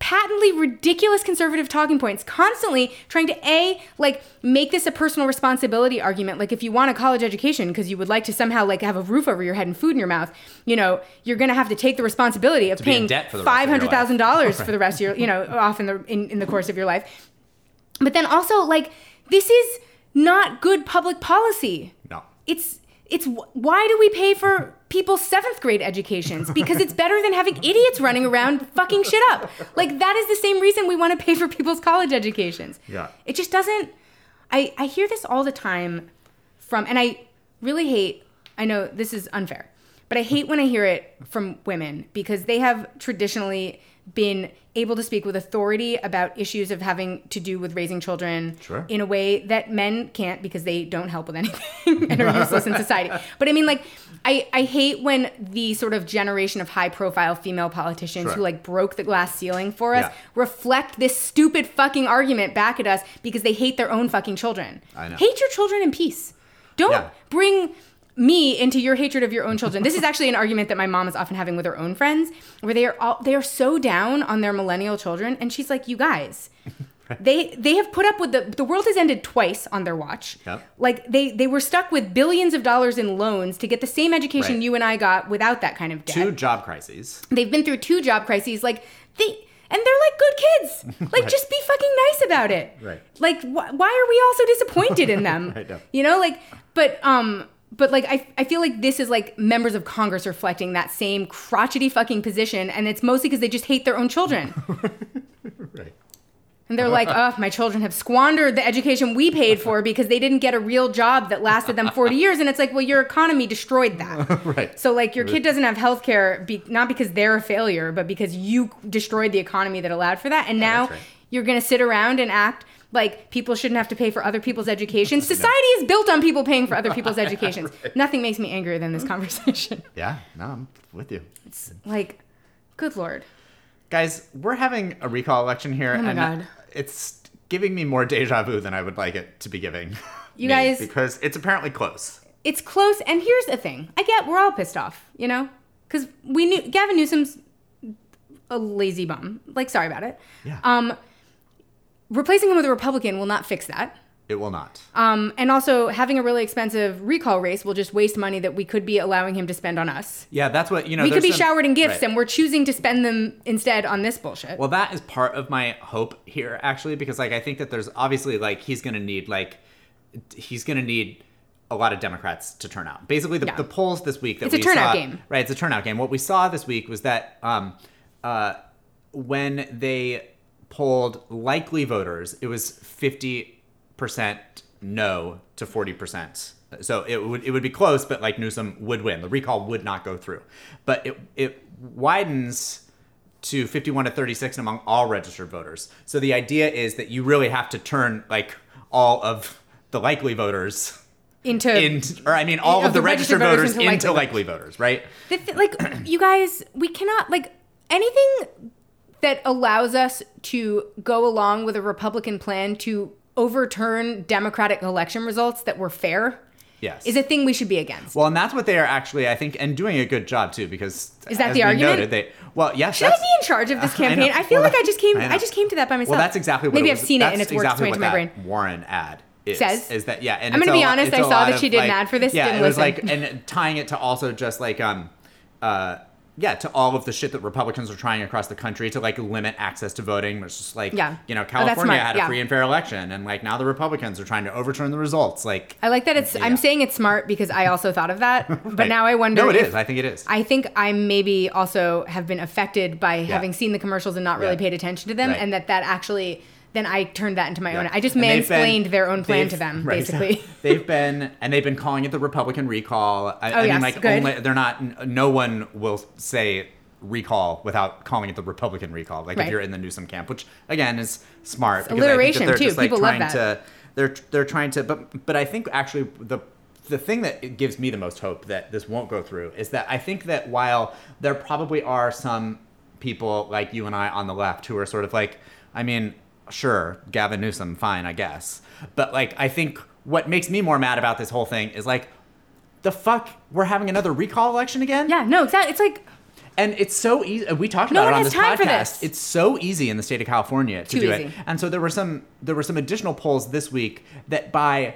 patently ridiculous conservative talking points, constantly trying to a like make this a personal responsibility argument. Like if you want a college education because you would like to somehow like have a roof over your head and food in your mouth, you know, you're going to have to take the responsibility of to paying five hundred thousand dollars for the rest of your, you know, off in the in, in the course of your life. But then also like this is not good public policy. No. It's It's why do we pay for people's seventh grade educations? Because it's better than having idiots running around fucking shit up. Like that is the same reason we want to pay for people's college educations. Yeah. It just doesn't. I, I hear this all the time from, and I really hate, I know this is unfair, but I hate when I hear it from women because they have traditionally been able to speak with authority about issues of having to do with raising children sure. in a way that men can't because they don't help with anything and are useless in society. But I mean, like, I, I hate when the sort of generation of high-profile female politicians sure. who, like, broke the glass ceiling for us yeah. reflect this stupid fucking argument back at us because they hate their own fucking children. I know. Hate your children in peace. Don't yeah. bring me into your hatred of your own children. This is actually an argument that my mom is often having with her own friends, where they are all they are so down on their millennial children, and she's like, "You guys, they they have put up with the the world has ended twice on their watch. Yep. Like they they were stuck with billions of dollars in loans to get the same education right. you and I got without that kind of debt. Two job crises. They've been through two job crises. Like they." And they're like good kids. Like, right. just be fucking nice about it. Right. Like, wh- why are we all so disappointed in them? right, no. You know, like, but um. But like I, I feel like this is like members of Congress reflecting that same crotchety fucking position, and it's mostly because they just hate their own children. right. And they're like, oh, my children have squandered the education we paid for because they didn't get a real job that lasted them forty years. And it's like, well, your economy destroyed that. right. So like your kid doesn't have health care, be, not because they're a failure, but because you destroyed the economy that allowed for that. And yeah, now right. you're going to sit around and act like people shouldn't have to pay for other people's education. Society is built on people paying for other people's educations. right. Nothing makes me angrier than this conversation. Yeah, no, I'm with you. It's like, good Lord. Guys, we're having a recall election here. Oh my and God. It's giving me more deja vu than I would like it to be giving. You me, guys. Because it's apparently close. It's close. And here's the thing. I get we're all pissed off, you know? Because we knew Gavin Newsom's a lazy bum. Like, sorry about it. Yeah. Um, replacing him with a Republican will not fix that. It will not. Um, and also, having a really expensive recall race will just waste money that we could be allowing him to spend on us. Yeah, that's what, you know. We could be some, showered in gifts, right. and we're choosing to spend them instead on this bullshit. Well, that is part of my hope here, actually, because, like, I think that there's obviously, like, he's going to need, like, he's going to need a lot of Democrats to turn out. Basically, the, yeah. the polls this week that it's we a turnout saw, game. Right, it's a turnout game. What we saw this week was that um, uh, when they polled likely voters, it was fifty percent no to forty percent. So it would it would be close, but like Newsom would win. The recall would not go through. But it it widens to fifty-one to thirty-six among all registered voters. So the idea is that you really have to turn like all of the likely voters into in, or I mean all of, of the, the registered, registered voters, voters into, into likely, likely voters, right? The th- like you guys, we cannot like anything that allows us to go along with a Republican plan to overturn Democratic election results that were fair. Yes. Is a thing we should be against. Well, and that's what they are actually, I think, and doing a good job too, because is that as the we argument? Noted, they, well, yes. Should I be in charge of this campaign? I, I feel well, like I just came. I, I just came to that by myself. Well, that's exactly what maybe it I've was, seen it and it's worked its exactly way into what my brain. That Warren ad is, says is that yeah? And I'm it's gonna be a, honest. it's I a saw lot that of, she did like, an ad for this. Yeah, didn't it was listen. like and tying it to also just like um uh. Yeah, to all of the shit that Republicans are trying across the country to like limit access to voting. It's just like, yeah. you know, oh, California had a yeah. free and fair election, and like now the Republicans are trying to overturn the results. Like, I like that it's. Yeah. I'm saying it's smart because I also thought of that, but right. now I wonder. No, it if, is. I think it is. I think I maybe also have been affected by yeah. having seen the commercials and not really yeah. paid attention to them, right. and that that actually. Then I turned that into my yeah. own. I just and mansplained been, their own plan to them, right, basically. So they've been, and they've been calling it the Republican recall. I, oh, I yes, mean, like, good. only, they're not, no one will say recall without calling it the Republican recall. Like, right. if you're in the Newsom camp, which, again, is smart. It's alliteration, they're too. Just, like, People love trying that. To, they're, they're trying to, but, but I think actually the, the thing that gives me the most hope that this won't go through is that I think that while there probably are some people like you and I on the left who are sort of like, I mean, sure, Gavin Newsom, fine, I guess. But, like, I think what makes me more mad about this whole thing is, like, the fuck? We're having another recall election again? Yeah, no, exactly. It's like... And it's so easy. We talked No about it one on has this time for podcast. this. It's so easy in the state of California to Too do easy. it. And so there were some there were some additional polls this week that by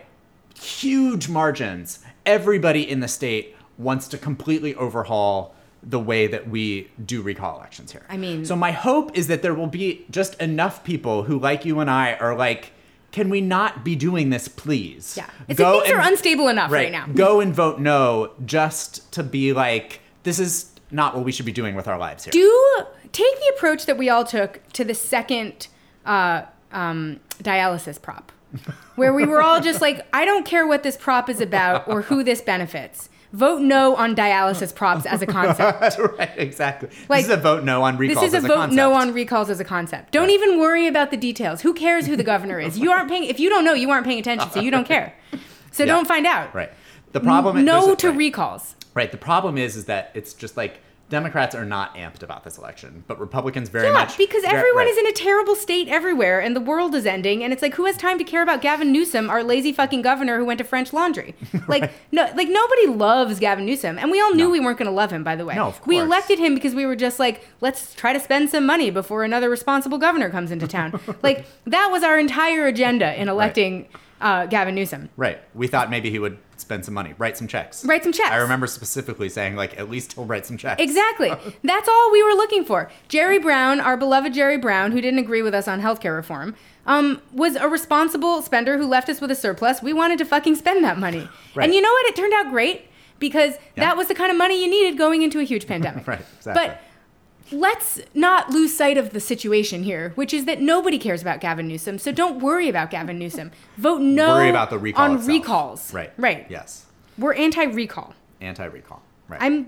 huge margins, everybody in the state wants to completely overhaul the way that we do recall elections here. I mean- so my hope is that there will be just enough people who, like you and I, are like, can we not be doing this, please? Yeah. It's like things and- are unstable enough right, now. Go and vote no, just to be like, this is not what we should be doing with our lives here. Do take the approach that we all took to the second uh, um, dialysis prop, where we were all just like, I don't care what this prop is about or who this benefits. Vote no on dialysis props as a concept. Right, exactly. Like, this is a vote no on recalls This is a as a vote concept. no on recalls as a concept. Don't Right. even worry about the details. Who cares who the governor is? You aren't paying. If you don't know, you aren't paying attention, so you don't care. So Yeah. don't find out. Right. The problem is No there's a- to right. recalls. Right. The problem is, is that it's just like Democrats are not amped about this election, but Republicans very Yeah, much. because very- everyone right. is in a terrible state everywhere, and the world is ending, and it's like, who has time to care about Gavin Newsom, our lazy fucking governor who went to French Laundry? Like, no, like nobody loves Gavin Newsom, and we all knew No. we weren't going to love him. By the way, No, of we course. elected him because we were just like, let's try to spend some money before another responsible governor comes into town. Like that was our entire agenda in electing uh, Gavin Newsom. Right. We thought maybe he would spend some money, write some checks. Write some checks. I remember specifically saying, like, at least he'll write some checks. Exactly. That's all we were looking for. Jerry Brown, our beloved Jerry Brown, who didn't agree with us on healthcare reform, um, was a responsible spender who left us with a surplus. We wanted to fucking spend that money. Right. And you know what? It turned out great because Yeah. that was the kind of money you needed going into a huge pandemic. Right, exactly. But let's not lose sight of the situation here, which is that nobody cares about Gavin Newsom. So don't worry about Gavin Newsom. Vote no Worry about the recall on itself. recalls. Right. Right. Yes. We're anti-recall. Anti-recall. Right. I'm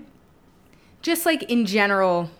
just like in general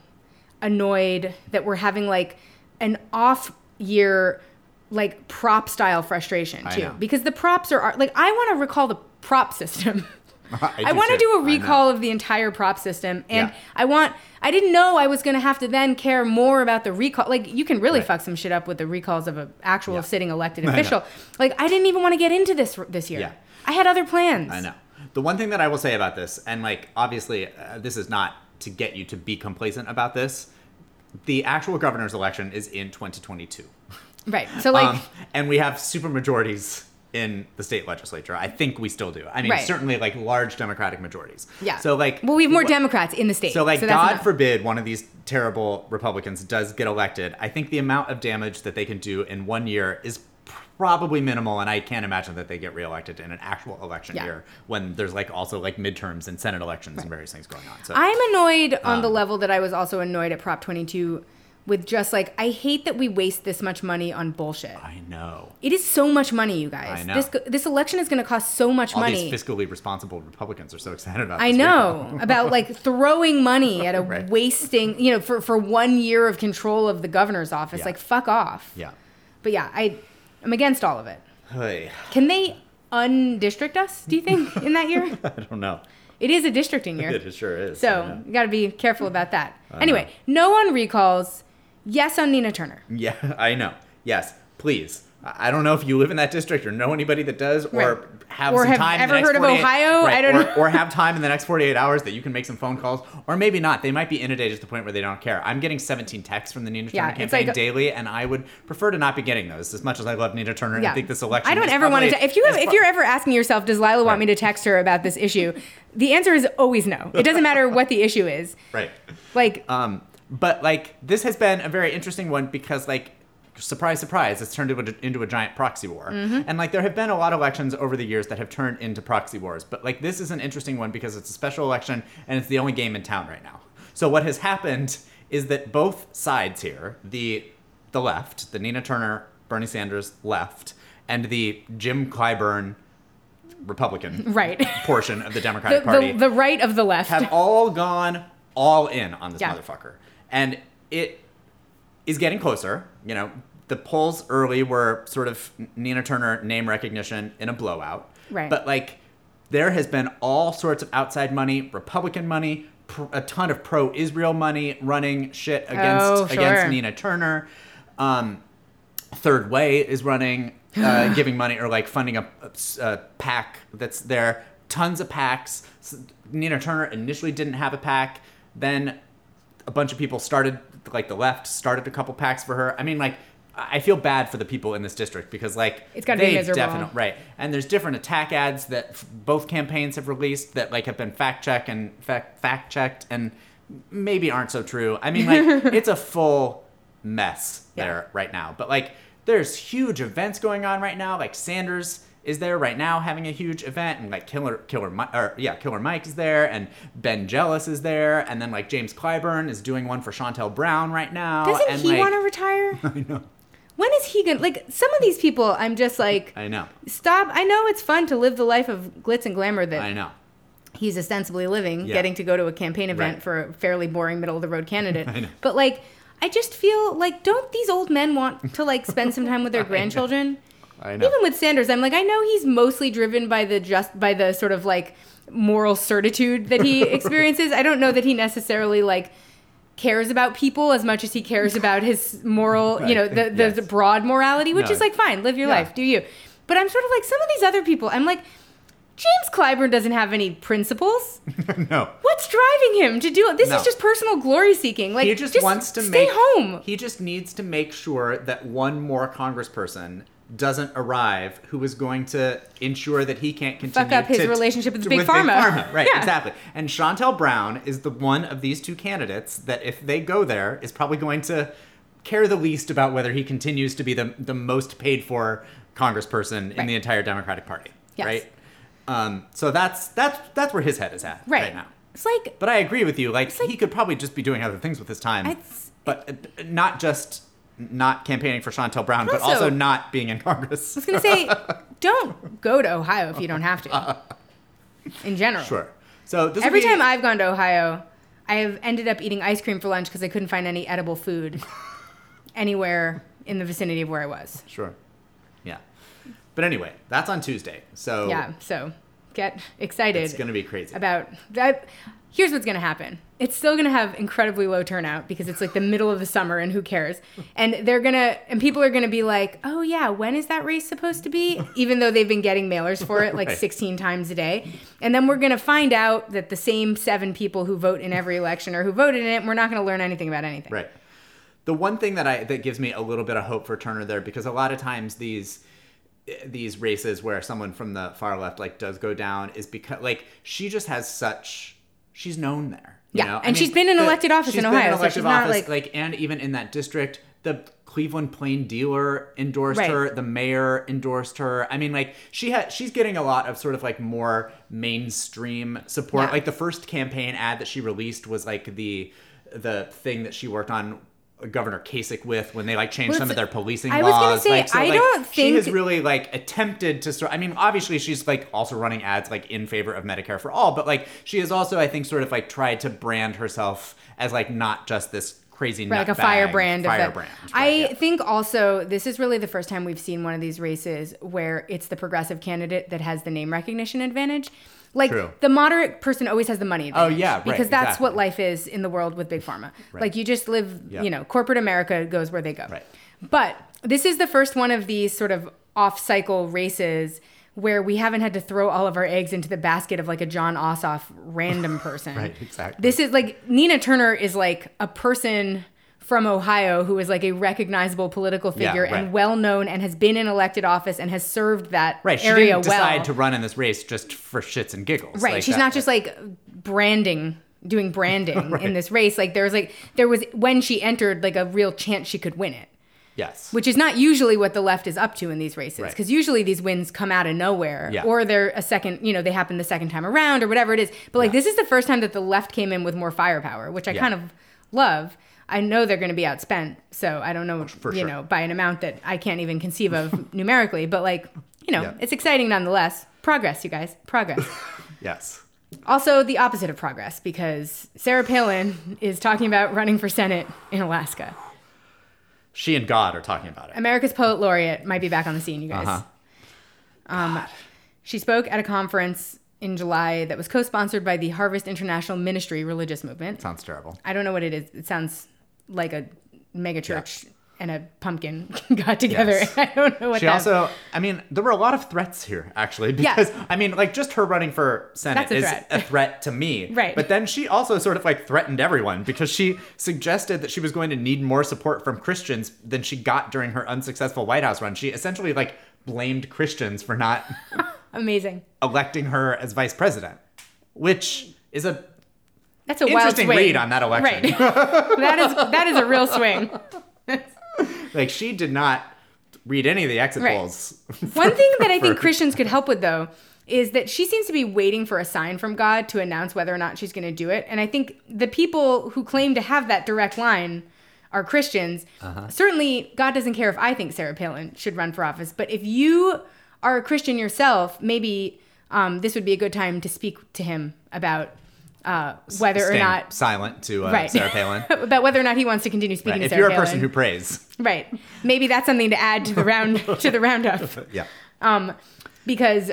annoyed that we're having like an off year like prop style frustration I too know. because the props are like I want to recall the prop system. I, I want to too. do a I know. recall of the entire prop system and Yeah. I want I didn't know I was going to have to then care more about the recall. Like you can really Right. fuck some shit up with the recalls of an actual Yeah. sitting elected I know. official. Like I didn't even want to get into this this year. Yeah. I had other plans. I know. The one thing that I will say about this, and like obviously uh, this is not to get you to be complacent about this, the actual governor's election is in twenty twenty-two. Right. So like um, and we have super majorities in the state legislature. I think we still do. I mean, Right. certainly like large Democratic majorities. yeah. So like, well, we have more wh- Democrats in the state. So like, that's God enough. forbid one of these terrible Republicans does get elected. I think the amount of damage that they can do in one year is probably minimal, and I can't imagine that they get reelected in an actual election Yeah. year when there's like also like midterms and Senate elections and various things going on. So I'm annoyed on Um, the level that I was also annoyed at Prop twenty-two with just like, I hate that we waste this much money on bullshit. I know. It is so much money, you guys. I know. This this election is going to cost so much All money. these fiscally responsible Republicans are so excited about I this know recall. about like throwing money at a Right. wasting, you know, for, for one year of control of the governor's office. Yeah. Like, fuck off. Yeah. But yeah, I, I'm against all of it. Hey, Can they undistrict us, do you think, in that year? I don't know. It is a districting year. It sure is. I So know. you got to be careful about that. I Anyway, no on recalls. Yes on Nina Turner. Yeah, I know. Yes, please. I I don't know if you live in that district or know anybody that does, or Right. have Or some have time. in the ever next heard of forty-eight Ohio? Right, I don't or, know. Or have time in the next forty-eight hours that you can make some phone calls, or maybe not. They might be inundated to the point where they don't care. I'm getting seventeen texts from the Nina Turner Yeah, it's campaign like- daily, and I would prefer to not be getting those. As much as I love Nina Turner, and I think this election. I don't is ever want probably- to. If you have, is if pro- you're ever asking yourself, does Lila want Right. me to text her about this issue? The answer is always no. It doesn't matter what the issue is. right. Like, Um, but like this has been a very interesting one because like surprise, surprise, it's turned into a, into a giant proxy war. Mm-hmm. And like there have been a lot of elections over the years that have turned into proxy wars. But like this is an interesting one because it's a special election and it's the only game in town right now. So what has happened is that both sides here, the the left, the Nina Turner, Bernie Sanders left, and the Jim Clyburn Republican Right. portion of the the, Democratic Party the, the right of the left. have all gone all in on this Yeah. motherfucker. And it is getting closer. You know, the polls early were sort of Nina Turner name recognition in a blowout. Right. But like there has been all sorts of outside money, Republican money, pr- a ton of pro-Israel money running shit against Oh, sure. against Nina Turner. Um, Third Way is running, uh, giving money or like funding a, a, a PAC that's there. Tons of PACs. S- Nina Turner initially didn't have a PAC. Then a bunch of people started, like the left started a couple PACs for her. I mean, like, I feel bad for the people in this district because, like, it's gotta be miserable. Definitely, right. And there's different attack ads that f- both campaigns have released that, like, have been fact checked and fact fact checked and maybe aren't so true. I mean, like, it's a full mess Yeah. there right now. But, like, there's huge events going on right now. Like, Sanders is there right now having a huge event, and like Killer Killer Mi- or yeah Killer Mike is there, and Ben Jealous is there, and then like James Clyburn is doing one for Chantel Brown right now. Doesn't and, he like, want to retire? I know. When is he gonna, like, some of these people, I'm just like, I know. Stop. I know it's fun to live the life of glitz and glamour that I know. he's ostensibly living, Yeah. getting to go to a campaign event Right. for a fairly boring middle of the road candidate. I know. But like, I just feel like, don't these old men want to like spend some time with their grandchildren? I know. Even with Sanders, I'm like, I know he's mostly driven by the just by the sort of like moral certitude that he experiences. I don't know that he necessarily like cares about people as much as he cares about his moral, Right. you know, the, the, Yes. the broad morality, which No. is like, fine, live your Yeah. life, do you. But I'm sort of like, some of these other people, I'm like, James Clyburn doesn't have any principles. No. What's driving him to do it? This No. is just personal glory seeking. Like, He just, just wants to stay make home. He just needs to make sure that one more congressperson doesn't arrive who is going to ensure that he can't continue up his to, relationship with to- Big Pharma. Right, Yeah. exactly. And Chantel Brown is the one of these two candidates that if they go there is probably going to care the least about whether he continues to be the the most paid for congressperson in Right. the entire Democratic Party. Yes. Right? Um, so that's that's that's where his head is at right, Right. now. It's like, But I agree with you. Like, like- he could probably just be doing other things with his time, It's- but uh, not just not campaigning for Chantel Brown, but Also- also not being in Congress. I was going to say, don't go to Ohio if you don't have to. In general. Sure. So this Every will be, time I've gone to Ohio, I have ended up eating ice cream for lunch because I couldn't find any edible food anywhere in the vicinity of where I was. Sure. Yeah. But anyway, that's on Tuesday. So Yeah, so get excited. it's going to be crazy. about that. Here's what's going to happen. It's still going to have incredibly low turnout because it's like the middle of the summer and who cares? And they're going to, and people are going to be like, oh yeah, when is that race supposed to be? Even though they've been getting mailers for it like Right. sixteen times a day. And then we're going to find out that the same seven people who vote in every election or who voted in it, we're not going to learn anything about anything. Right. The one thing that I that gives me a little bit of hope for Turner there, because a lot of times these these races where someone from the far left like does go down is because like she just has such she's known there. You Yeah, know? and she's been in the- elected office she's in been Ohio, so elected she's not, office, like- and even in that district, the Cleveland Plain Dealer endorsed Right. her, the mayor endorsed her. I mean, like she had she's getting a lot of sort of like more mainstream support. Yeah. Like the first campaign ad that she released was like the the thing that she worked on Governor Kasich with when they like changed Well, some of it's- their policing I laws. was gonna say, like, so, I like, don't she has think- really like attempted to sort. I mean, obviously she's like also running ads like in favor of Medicare for all, but like she has also, I think, sort of like tried to brand herself as like not just this crazy Right, like a nutbag firebrand. of that. Firebrand. I right, yeah. think also this is really the first time we've seen one of these races where it's the progressive candidate that has the name recognition advantage. Like True. the moderate person always has the money advantage. Oh, yeah, right, because that's exactly. what life is in the world with big pharma. Right. Like you just live, Yeah. you know, corporate America goes where they go. Right. But this is the first one of these sort of off-cycle races where we haven't had to throw all of our eggs into the basket of like a John Ossoff random person. Right, exactly. This is like Nina Turner is like a person from Ohio who is like a recognizable political Yeah, figure right. and well known and has been in elected office and has served that Right, she area didn't decide well. to run in this race just for shits and giggles. Right. Like, She's that- not just like branding, doing branding Right. in this race. Like there was like there was when she entered like a real chance she could win it. Yes. Which is not usually what the left is up to in these races. Right. Because usually these wins come out of nowhere. Yeah. Or they're a second, you know, they happen the second time around or whatever it is. But like Yeah. this is the first time that the left came in with more firepower, which I Yeah. kind of love. I know they're going to be outspent. So I don't know, For you sure. know, by an amount that I can't even conceive of numerically. But like, you know, Yeah. it's exciting nonetheless. Progress, you guys. Progress. Yes. Also, the opposite of progress because Sarah Palin is talking about running for Senate in Alaska. She and God are talking about it. America's Poet Laureate might be back on the scene, you guys. Uh-huh. Um, she spoke at a conference in July that was co-sponsored by the Harvest International Ministry Religious Movement. Sounds terrible. I don't know what it is. It sounds like a mega church and a pumpkin got together. Yes. I don't know what She that also, I mean, there were a lot of threats here, actually, because, I mean, like, just her running for Senate That's a is threat. a threat to me. Right. But then she also sort of, like, threatened everyone because she suggested that she was going to need more support from Christians than she got during her unsuccessful White House run. She essentially, like, blamed Christians for not Amazing. electing her as vice president, which is a That's a wild interesting swing. read on that election. Right. that is that is a real swing. Like, she did not read any of the exit Right. polls. One thing that I think for- Christians could help with, though, is that she seems to be waiting for a sign from God to announce whether or not she's going to do it. And I think the people who claim to have that direct line are Christians. Uh-huh. Certainly, God doesn't care if I think Sarah Palin should run for office. But if you are a Christian yourself, maybe um, this would be a good time to speak to him about uh, whether or Staying not... silent to uh, Right. Sarah Palin. about whether or not he wants to continue speaking Right. to If Sarah you're a Palin. person who prays. Right. Maybe that's something to add to the round to the roundup. Yeah. Um, because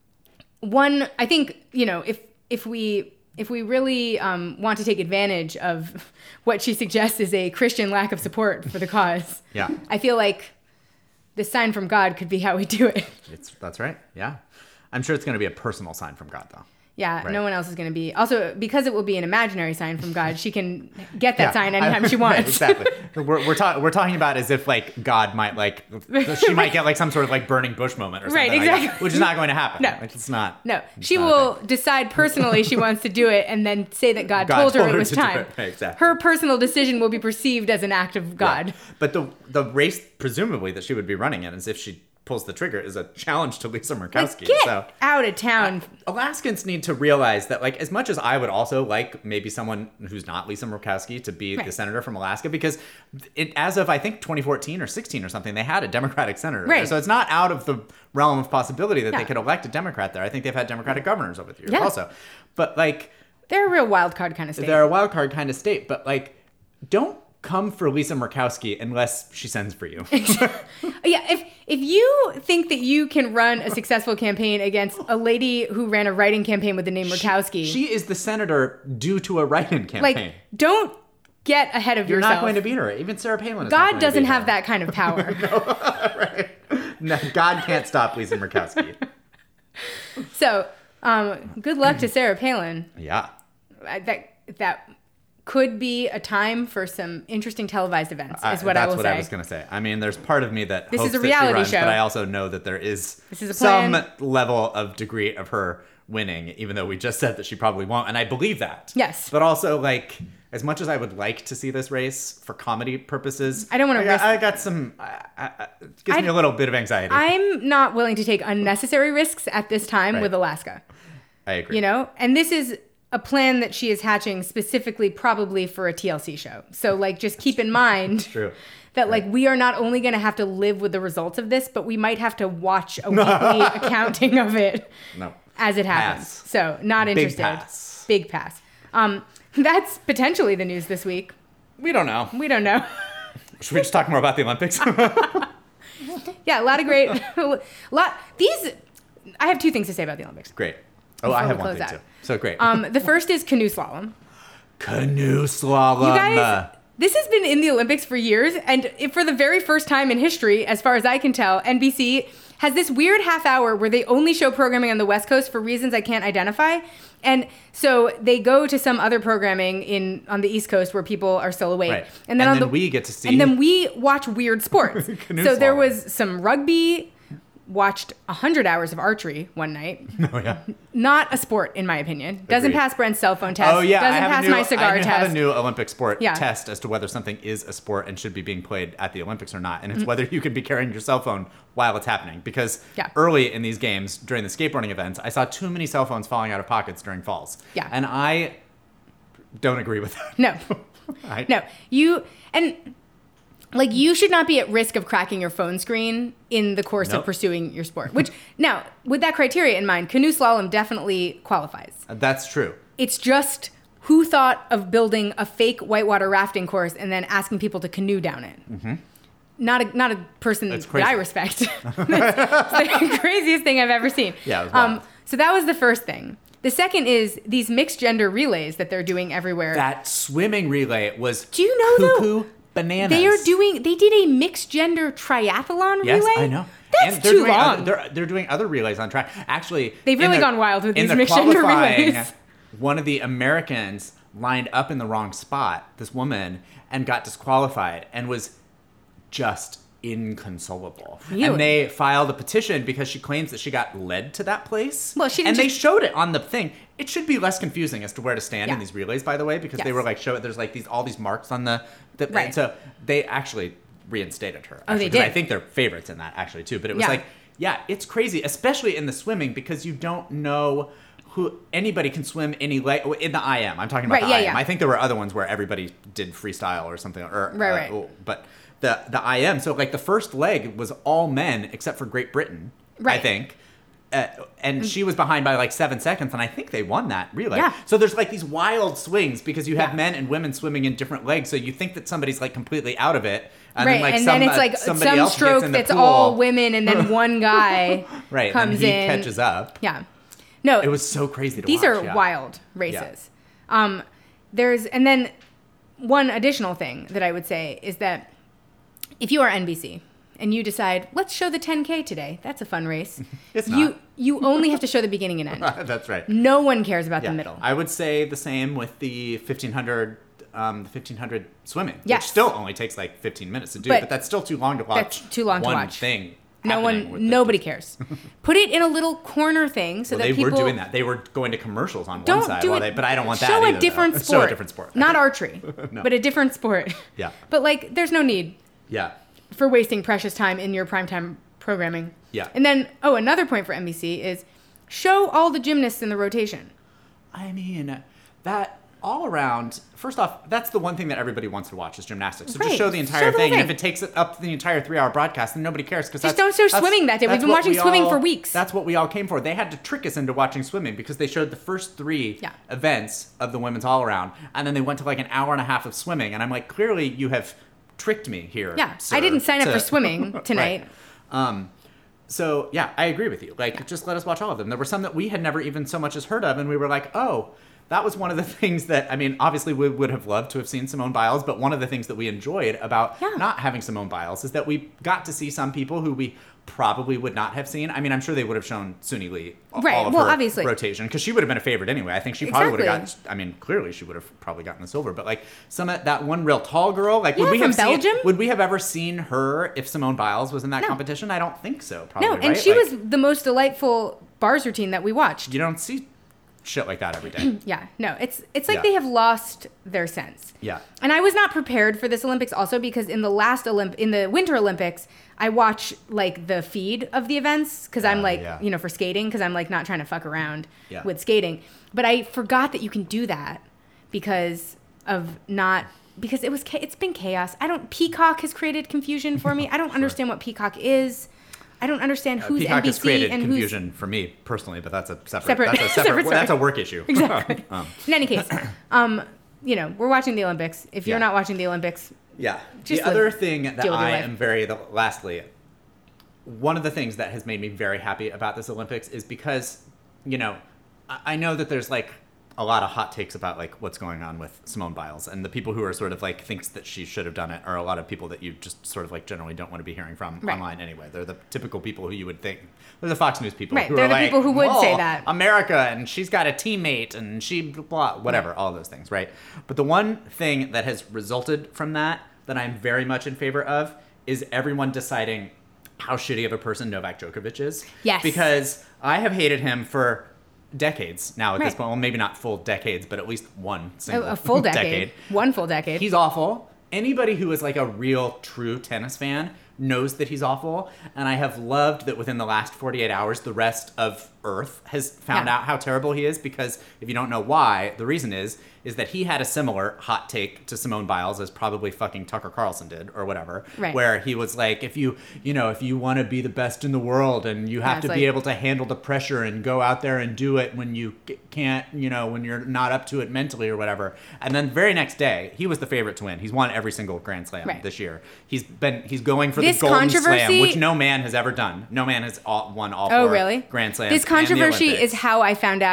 one, I think, you know, if if we if we really um, want to take advantage of what she suggests is a Christian lack of support for the cause, Yeah. I feel like the sign from God could be how we do it. It's that's right. Yeah. I'm sure it's going to be a personal sign from God, though. Yeah, Right. no one else is going to be. Also, because it will be an imaginary sign from God, she can get that Yeah. sign anytime I- she wants. Exactly. We're we're, ta- we're talking about as if like God might like she might get like some sort of like burning bush moment or something. Right, like that, exactly. which is not going to happen. No. Like, it's not. No, it's she not a will thing. decide personally she wants to do it and then say that God, God told her told it her was to do time. it. Right, exactly. Her personal decision will be perceived as an act of God. Yeah. But the the race presumably that she would be running in, as if she pulls the trigger, is a challenge to Lisa Murkowski. Like, get so out of town. Alaskans need to realize that, like, as much as I would also like maybe someone who's not Lisa Murkowski to be the Right. senator from Alaska, because it, as of I think twenty fourteen or sixteen or something, they had a Democratic senator there. Right. So it's not out of the realm of possibility that Yeah. they could elect a Democrat there. I think they've had Democratic governors over the years Yeah. also. But like, They're a real wild card kind of state. they're a wild card kind of state. But like, don't come for Lisa Murkowski unless she sends for you. Yeah, if if you think that you can run a successful campaign against a lady who ran a writing campaign with the name Murkowski, She is the senator due to a write-in campaign. like, don't get ahead of You're yourself. not going to beat her. Even Sarah Palin is not God going to doesn't beat have her. that kind of power. Right. No, God can't stop Lisa Murkowski. So, um, good luck to Sarah Palin. Yeah. Uh, That that could be a time for some interesting televised events. Is what I, I that's will what say. I was going to say. I mean, there's part of me that This hopes is a that she reality runs, show. but I also know that there is, This is a some plan. level of degree of her winning, even though we just said that she probably won't, and I believe that. Yes. But also, like, as much as I would like to see this race for comedy purposes, I don't wanna I got, risk- I got some. I, I, I- it gives I- me a little bit of anxiety. I, I'm not willing to take unnecessary risks at this time Right. with Alaska. agree. You know, and this is a plan that she is hatching specifically probably for a T L C show. So like just keep in mind True. that like we are not only going to have to live with the results of this, but we might have to watch a weekly accounting of it No. as it happens. Pass. So not Big interested. pass. Big pass. Um, that's potentially the news this week. We don't know. We don't know. Should we just talk more about the Olympics? Yeah, a lot of great, lot. These, I have two things to say about the Olympics. Great. Oh, Before I we have one close thing out. too. So great. Um, the first is canoe slalom. Canoe slalom. You guys, this has been in the Olympics for years, and it, for the very first time in history, as far as I can tell, N B C has this weird half hour where they only show programming on the West Coast for reasons I can't identify. And so they go to some other programming in on the East Coast where people are still awake. Right. And then And on then the we get to see- And then we watch weird sports. Canoe So there slalom. was some rugby, watched one hundred hours of archery one night. Oh, yeah. Not a sport, in my opinion. Doesn't Agreed. pass Brent's cell phone test. Oh, yeah. I Doesn't have pass a new, my cigar I test. have a new Olympic sport Yeah. test as to whether something is a sport and should be being played at the Olympics or not. And it's Mm-hmm. whether you can be carrying your cell phone while it's happening. Because Yeah. early in these games, during the skateboarding events, I saw too many cell phones falling out of pockets during falls. Yeah. And I don't agree with that. No. I, No, you and like you should not be at risk of cracking your phone screen in the course Nope. of pursuing your sport. Which now, with that criteria in mind, canoe slalom definitely qualifies. That's true. It's just who thought of building a fake whitewater rafting course and then asking people to canoe down it. Mm-hmm. Not a not a person That's that crazy. I respect. That's the craziest thing I've ever seen. Yeah, it was Um, wild. so that was the first thing. The second is these mixed gender relays that they're doing everywhere. That swimming relay was Do you know, though- cuckoo bananas. They are doing. They did a mixed gender triathlon yes, relay. I know. That's and they're too doing long. Other, they're they're doing other relays on track. Actually, they've really the, gone wild with in these the mixed gender qualifying, relays. One of the Americans lined up in the wrong spot. This woman and got disqualified and was just inconsolable. Really? And they filed a petition because she claims that she got led to that place. Well, she didn't and they just- showed it on the thing. It should be less confusing as to where to stand Yeah. in these relays, by the way, because Yes. they were like show there's like these all these marks on the, the Right. and so they actually reinstated her. Oh, they actually, 'cause did? I think they're favorites in that actually too. But it was Yeah. like, yeah, it's crazy, especially in the swimming because you don't know who anybody can swim any leg in the I M. I'm talking about Right, the yeah, I M. yeah. I think there were other ones where everybody did freestyle or something, or Right, uh, right. oh, but the the I M. So like the first leg was all men except for Great Britain, I Right. think. Uh, and she was behind by like seven seconds, and I think they won that relay. Yeah. So there's like these wild swings because you have Yeah. men and women swimming in different legs, so you think that somebody's like completely out of it, and right, then like and some, then it's uh, like somebody some else stroke gets in the that's pool. all women, and then one guy right, comes and he in. catches up. Yeah, no, It was so crazy to these watch. are yeah. wild races. Um, there's and then one additional thing that I would say is that if you are N B C and you decide let's show the ten K today, that's a fun race. It's you not. you only have to show the beginning and end. That's right. No one cares about Yeah. the middle. I would say the same with the fifteen hundred, um, the fifteen hundred swimming, Yes. which still only takes like fifteen minutes to do, But but, that's still too long to watch. that's too long to one watch. thing. No happening with one, the- nobody cares. Put it in a little corner thing so Well, that they people were doing that. They were going to commercials on don't one side, do while it. they, but I don't want that show either. a different though. sport. Show a different sport. Not archery, No. but a different sport. Yeah. But like, there's no need Yeah. for wasting precious time in your primetime programming. Yeah. And then, oh, another point for N B C is show all the gymnasts in the rotation. I mean, that all around, first off, that's the one thing that everybody wants to watch is gymnastics. So Right. just show the Show entire the whole thing. And thing. if it takes up the entire three-hour broadcast, then nobody cares. Because Just don't show swimming that day. We've been watching swimming for weeks. That's what we all came for. They had to trick us into watching swimming because they showed the first three Yeah. events of the women's all-around. And then they went to like an hour and a half of swimming. And I'm like, clearly you have tricked me here. Yeah. sir, I didn't sign up to- for swimming tonight. Right. Um, so yeah, I agree with you. Like, just let us watch all of them. There were some that we had never even so much as heard of, and we were like, oh, that was one of the things that, I mean, obviously we would have loved to have seen Simone Biles, but one of the things that we enjoyed about Yeah. not having Simone Biles is that we got to see some people who we probably would not have seen. I mean, I'm sure they would have shown Suni Lee all Right, of well, her obviously. rotation, because she would have been a favorite anyway. I think she probably would have Exactly. gotten, I mean, clearly she would have probably gotten the silver, but like some of that one real tall girl, like would Yeah, we from have seen, Belgium? would we have ever seen her if Simone Biles was in that No. competition? I don't think so, probably. No, and right? she Like, was the most delightful bars routine that we watched. you don't see shit like that every day. Yeah, no, it's it's like Yeah. they have lost their sense. Yeah. And I was not prepared for this Olympics also because in the last Olymp in the Winter Olympics, I watch like the feed of the events because I'm Uh, like, yeah. you know, for skating because I'm like not trying to fuck around Yeah. with skating. But I forgot that you can do that because of not because it was cha- it's been chaos. I don't Peacock has created confusion for me. I don't understand what Peacock is. I don't understand who's Peacock N B has C created and who's confusion for me personally, but that's a separate, Separate- that's a separate, separate well, that's a story. work issue. Exactly. um, In any case, um, you know, we're watching the Olympics. If you're Yeah. not watching the Olympics, yeah. Just the other live- thing that deal with your I life. am very, the, lastly, one of the things that has made me very happy about this Olympics is because, you know, I, I know that there's like a lot of hot takes about like what's going on with Simone Biles, and the people who are sort of like thinks that she should have done it are a lot of people that you just sort of like generally don't want to be hearing from Right. online anyway. They're the typical people who you would think they're the Fox News people Right, who they're are the like, people who would say "Well, that." America and she's got a teammate and she blah whatever, all of those things, right? But the one thing that has resulted from that that I'm very much in favor of is everyone deciding how shitty of a person Novak Djokovic is. Yes. Because I have hated him for decades now at this Right. point. Well, maybe not full decades, but at least one a, single a full decade, one full decade. He's awful. Anybody who is like a real true tennis fan knows that he's awful. And I have loved that within the last forty-eight hours, the rest of Earth has found Yeah. out how terrible he is, because if you don't know why, the reason is, is that he had a similar hot take to Simone Biles as probably fucking Tucker Carlson did or whatever, Right. where he was like, if you, you know, if you want to be the best in the world and you have Yeah, to it's be like- able to handle the pressure and go out there and do it when you c- can't, you know, when you're not up to it mentally or whatever. And then the very next day, he was the favorite to win. He's won every single Grand Slam Right. this year. He's been, he's going for This the Golden Slam, controversy- which no man has ever done. No man has all, won all oh, four really? Grand Slams. This and the controversy Olympics. is how I found out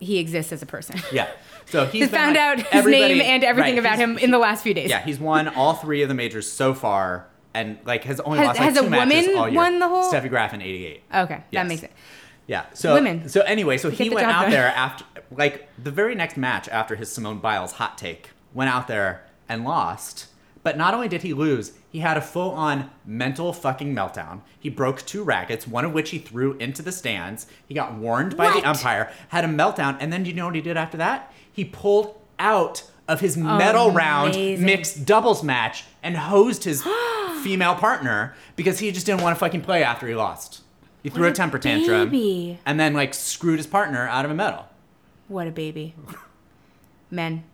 he exists as a person. Yeah. So he's He's been, found like, out his everybody- name and everything right, about he's- him in the last few days. Yeah, he's won all three of the majors so far, and like has only Has- lost like has a two matches woman all year. won the whole- Steffi Graf in eighty-eight. Okay, that Yes. makes it. Yeah. So Women. So anyway, so he the went job out done. there after like the very next match after his Simone Biles hot take, went out there and lost. But not only did he lose, he had a full-on mental fucking meltdown. He broke two rackets, one of which he threw into the stands. He got warned by What? the umpire, had a meltdown, and then do you know what he did after that? He pulled out of his medal round Amazing. mixed doubles match and hosed his female partner because he just didn't want to fucking play after he lost. He threw What a a temper tantrum baby. and then like screwed his partner out of a medal. What a baby. Men.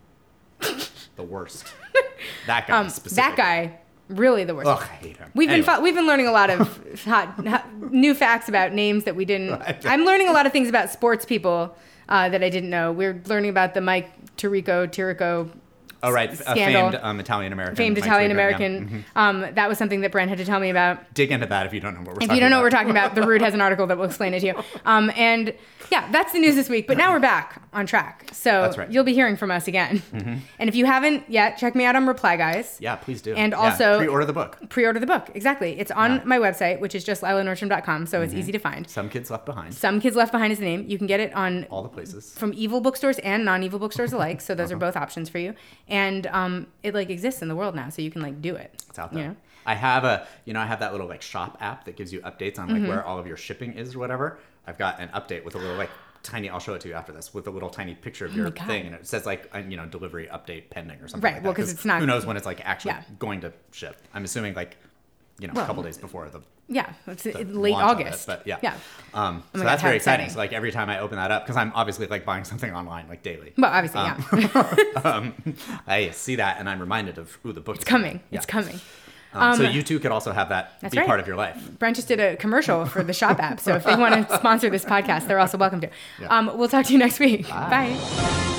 The worst. That guy Um, specifically. that guy, really the worst. Ugh, I hate him. We've Anyway. been fo- we've been learning a lot of hot, hot new facts about names that we didn't. I'm learning a lot of things about sports people uh, that I didn't know. We're learning about the Mike Tirico Tirico Oh, right. A scandal. famed um, Italian-American. famed Mike Italian Tirico, American. yeah. Mhm. Um, that was something that Brent had to tell me about. Dig into that if you don't know what we're If talking about. you don't know what we're talking about, The Root has an article that will explain it to you. Um, and yeah, that's the news this week. But now we're back on track. So That's right. you'll be hearing from us again. And if you haven't yet, check me out on Reply Guys. Yeah, please do. And Yeah, also- pre-order the book. Pre-order the book. Exactly. It's on Yeah. my website, which is just lila nordstrom dot com. So Mm-hmm. it's easy to find. Some Kids Left Behind. Some Kids Left Behind is the name. You can get it on All the places. from evil bookstores and non-evil bookstores alike. So Uh-huh. those are both options for you. And um, it like exists in the world now, so you can like do it. It's out there. You know? I have a, you know, I have that little like shop app that gives you updates on like Mm-hmm. where all of your shipping is or whatever. I've got an update with a little like tiny, I'll show it to you after this, with a little tiny picture of your Oh God. thing. And it says like, uh, you know, delivery update pending or something Right, like well, that. 'cause it's not- Who knows when it's like actually Yeah. going to ship. I'm assuming like, you know, Well, a couple days before the Yeah, it's the late launch of it, August. but yeah. Yeah. Um, Oh so my God, that's how very exciting. exciting. So like every time I open that up, because I'm obviously like buying something online like daily. Well, obviously, yeah. um, I see that and I'm reminded of ooh the book. It's coming. It's coming. Um, so Um, you too could also have that that's be right. part of your life. Brent just did a commercial for the Shop app, so if they want to sponsor this podcast, they're also welcome to. Yeah. Um, we'll talk to you next week. Bye. Bye.